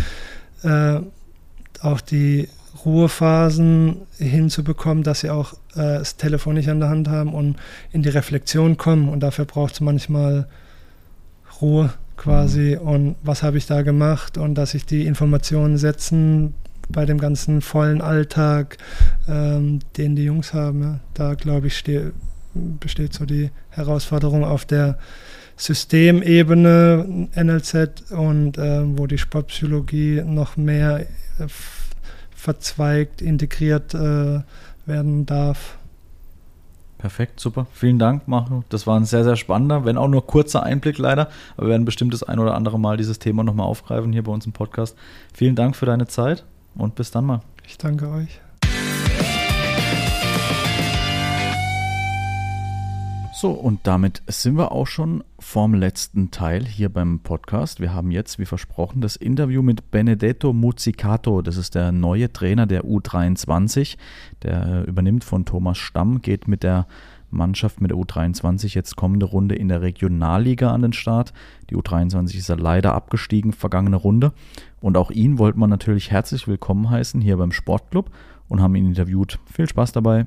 auch die Ruhephasen hinzubekommen, dass sie auch das Telefon nicht an der Hand haben und in die Reflexion kommen. Und dafür braucht es manchmal Ruhe quasi und was habe ich da gemacht und dass sich die Informationen setzen bei dem ganzen vollen Alltag, den die Jungs haben. Ja. Da glaube ich besteht so die Herausforderung auf der Systemebene NLZ und wo die Sportpsychologie noch mehr verzweigt, integriert werden darf. Perfekt, super. Vielen Dank, Mario. Das war ein sehr, sehr spannender, wenn auch nur kurzer Einblick leider. Aber wir werden bestimmt das ein oder andere Mal dieses Thema nochmal aufgreifen hier bei uns im Podcast. Vielen Dank für deine Zeit und bis dann mal. Ich danke euch. So, und damit sind wir auch schon vorm letzten Teil hier beim Podcast. Wir haben jetzt, wie versprochen, das Interview mit Benedetto Muzzicato. Das ist der neue Trainer der U23. Der übernimmt von Thomas Stamm, geht mit der Mannschaft, mit der U23 jetzt kommende Runde in der Regionalliga an den Start. Die U23 ist ja leider abgestiegen, vergangene Runde. Und auch ihn wollten wir natürlich herzlich willkommen heißen hier beim Sportclub und haben ihn interviewt. Viel Spaß dabei.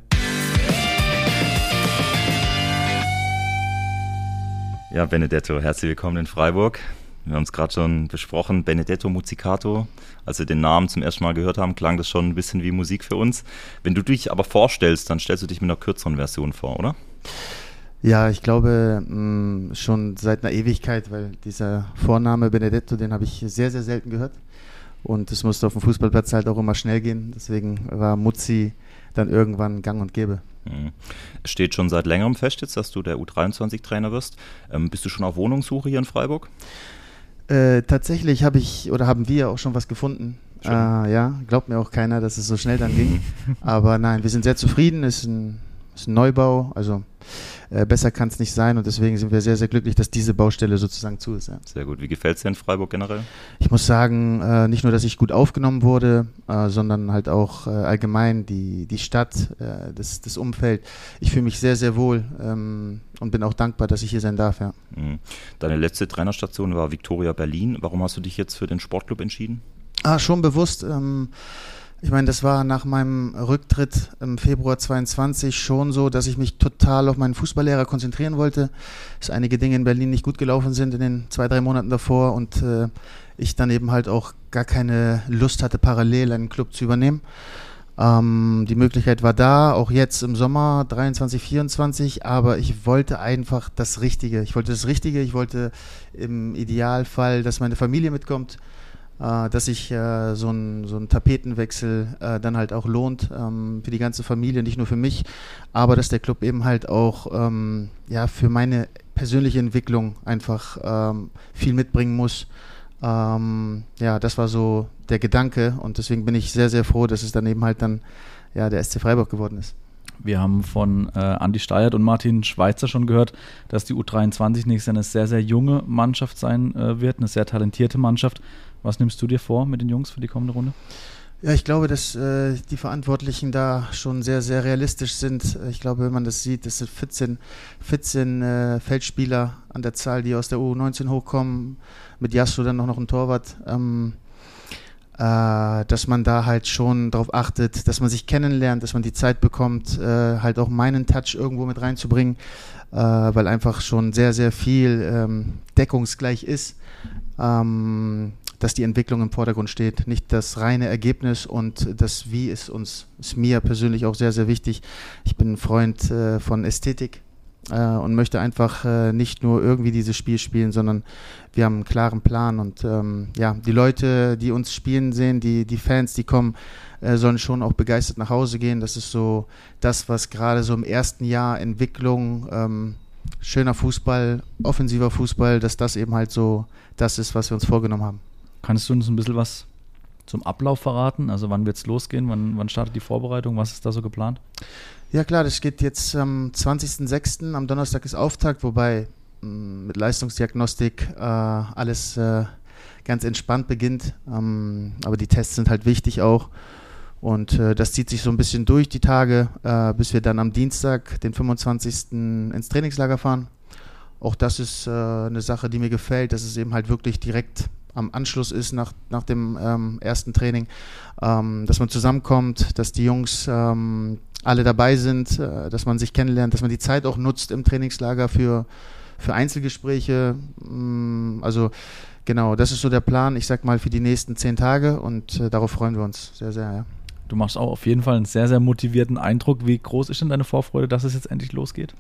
Ja, Benedetto, herzlich willkommen in Freiburg. Wir haben es gerade schon besprochen, Benedetto Muzzicato. Als wir den Namen zum ersten Mal gehört haben, klang das schon ein bisschen wie Musik für uns. Wenn du dich aber vorstellst, dann stellst du dich mit einer kürzeren Version vor, oder? Ja, ich glaube schon seit einer Ewigkeit, weil dieser Vorname Benedetto, den habe ich sehr, sehr selten gehört. Und es musste auf dem Fußballplatz halt auch immer schnell gehen. Deswegen war Mutzi dann irgendwann gang und gäbe. Es steht schon seit längerem fest jetzt, dass du der U23-Trainer wirst. Bist du schon auf Wohnungssuche hier in Freiburg? Tatsächlich haben wir auch schon was gefunden. Ja, glaubt mir auch keiner, dass es so schnell dann ging. Aber nein, wir sind sehr zufrieden. Es ist ein Neubau, also besser kann es nicht sein und deswegen sind wir sehr, sehr glücklich, dass diese Baustelle sozusagen zu ist. Ja. Sehr gut. Wie gefällt es dir in Freiburg generell? Ich muss sagen, nicht nur, dass ich gut aufgenommen wurde, sondern halt auch allgemein die Stadt, das Umfeld. Ich fühle mich sehr, sehr wohl und bin auch dankbar, dass ich hier sein darf. Ja. Deine letzte Trainerstation war Viktoria Berlin. Warum hast du dich jetzt für den Sportclub entschieden? Schon bewusst. Ich meine, das war nach meinem Rücktritt im Februar 22 schon so, dass ich mich total auf meinen Fußballlehrer konzentrieren wollte, dass einige Dinge in Berlin nicht gut gelaufen sind in den 2-3 Monaten davor und ich dann eben halt auch gar keine Lust hatte, parallel einen Club zu übernehmen. Die Möglichkeit war da, auch jetzt im Sommer 23, 24, aber ich wollte einfach das Richtige. Ich wollte im Idealfall, dass meine Familie mitkommt, dass sich so ein Tapetenwechsel dann halt auch lohnt für die ganze Familie, nicht nur für mich, aber dass der Club eben halt auch für meine persönliche Entwicklung einfach viel mitbringen muss. Das war so der Gedanke und deswegen bin ich sehr, sehr froh, dass es dann eben halt dann der SC Freiburg geworden ist. Wir haben von Andi Steiert und Martin Schweizer schon gehört, dass die U23 nächstes Jahr eine sehr, sehr junge Mannschaft sein wird, eine sehr talentierte Mannschaft. Was nimmst du dir vor mit den Jungs für die kommende Runde? Ja, ich glaube, dass die Verantwortlichen da schon sehr, sehr realistisch sind. Ich glaube, wenn man das sieht, es sind 14 Feldspieler an der Zahl, die aus der U19 hochkommen, mit Jasso dann noch ein Torwart, dass man da halt schon darauf achtet, dass man sich kennenlernt, dass man die Zeit bekommt, halt auch meinen Touch irgendwo mit reinzubringen, weil einfach schon sehr, sehr viel deckungsgleich ist. Dass die Entwicklung im Vordergrund steht, nicht das reine Ergebnis und das Wie ist mir persönlich auch sehr, sehr wichtig. Ich bin ein Freund von Ästhetik und möchte einfach nicht nur irgendwie dieses Spiel spielen, sondern wir haben einen klaren Plan und die Leute, die uns spielen sehen, die Fans, die kommen, sollen schon auch begeistert nach Hause gehen. Das ist so das, was gerade so im ersten Jahr Entwicklung, schöner Fußball, offensiver Fußball, dass das eben halt so das ist, was wir uns vorgenommen haben. Kannst du uns ein bisschen was zum Ablauf verraten? Also wann wird es losgehen? Wann startet die Vorbereitung? Was ist da so geplant? Ja klar, das geht jetzt am 20.06. Am Donnerstag ist Auftakt, wobei mit Leistungsdiagnostik alles ganz entspannt beginnt. Aber die Tests sind halt wichtig auch. Und das zieht sich so ein bisschen durch die Tage, bis wir dann am Dienstag, den 25. ins Trainingslager fahren. Auch das ist eine Sache, die mir gefällt, dass es eben halt wirklich direkt am Anschluss ist nach dem ersten Training, dass man zusammenkommt, dass die Jungs alle dabei sind, dass man sich kennenlernt, dass man die Zeit auch nutzt im Trainingslager für Einzelgespräche. Also genau, das ist so der Plan, ich sag mal, für die nächsten 10 Tage und darauf freuen wir uns sehr, sehr. Ja. Du machst auch auf jeden Fall einen sehr, sehr motivierten Eindruck. Wie groß ist denn deine Vorfreude, dass es jetzt endlich losgeht?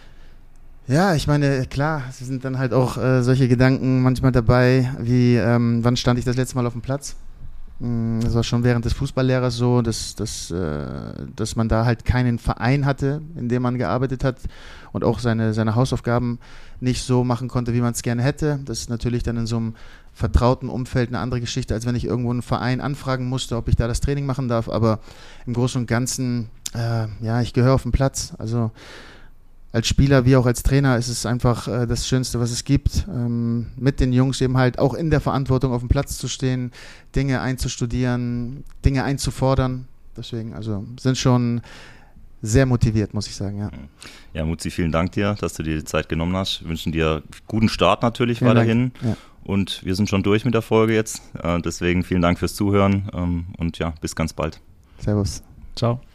Ja, ich meine, klar, es sind dann halt auch solche Gedanken manchmal dabei, wie wann stand ich das letzte Mal auf dem Platz? Das war schon während des Fußballlehrers so, dass man da halt keinen Verein hatte, in dem man gearbeitet hat und auch seine Hausaufgaben nicht so machen konnte, wie man es gerne hätte. Das ist natürlich dann in so einem vertrauten Umfeld eine andere Geschichte, als wenn ich irgendwo einen Verein anfragen musste, ob ich da das Training machen darf. Aber im Großen und Ganzen, ich gehöre auf den Platz. Also als Spieler wie auch als Trainer ist es einfach das Schönste, was es gibt, mit den Jungs eben halt auch in der Verantwortung auf dem Platz zu stehen, Dinge einzustudieren, Dinge einzufordern. Deswegen, also sind schon sehr motiviert, muss ich sagen, ja. Ja, Mutzi, vielen Dank dir, dass du dir die Zeit genommen hast. Wir wünschen dir guten Start natürlich Vielen weiterhin. Dank. Ja. Und wir sind schon durch mit der Folge jetzt. Deswegen vielen Dank fürs Zuhören und ja, bis ganz bald. Servus. Ciao.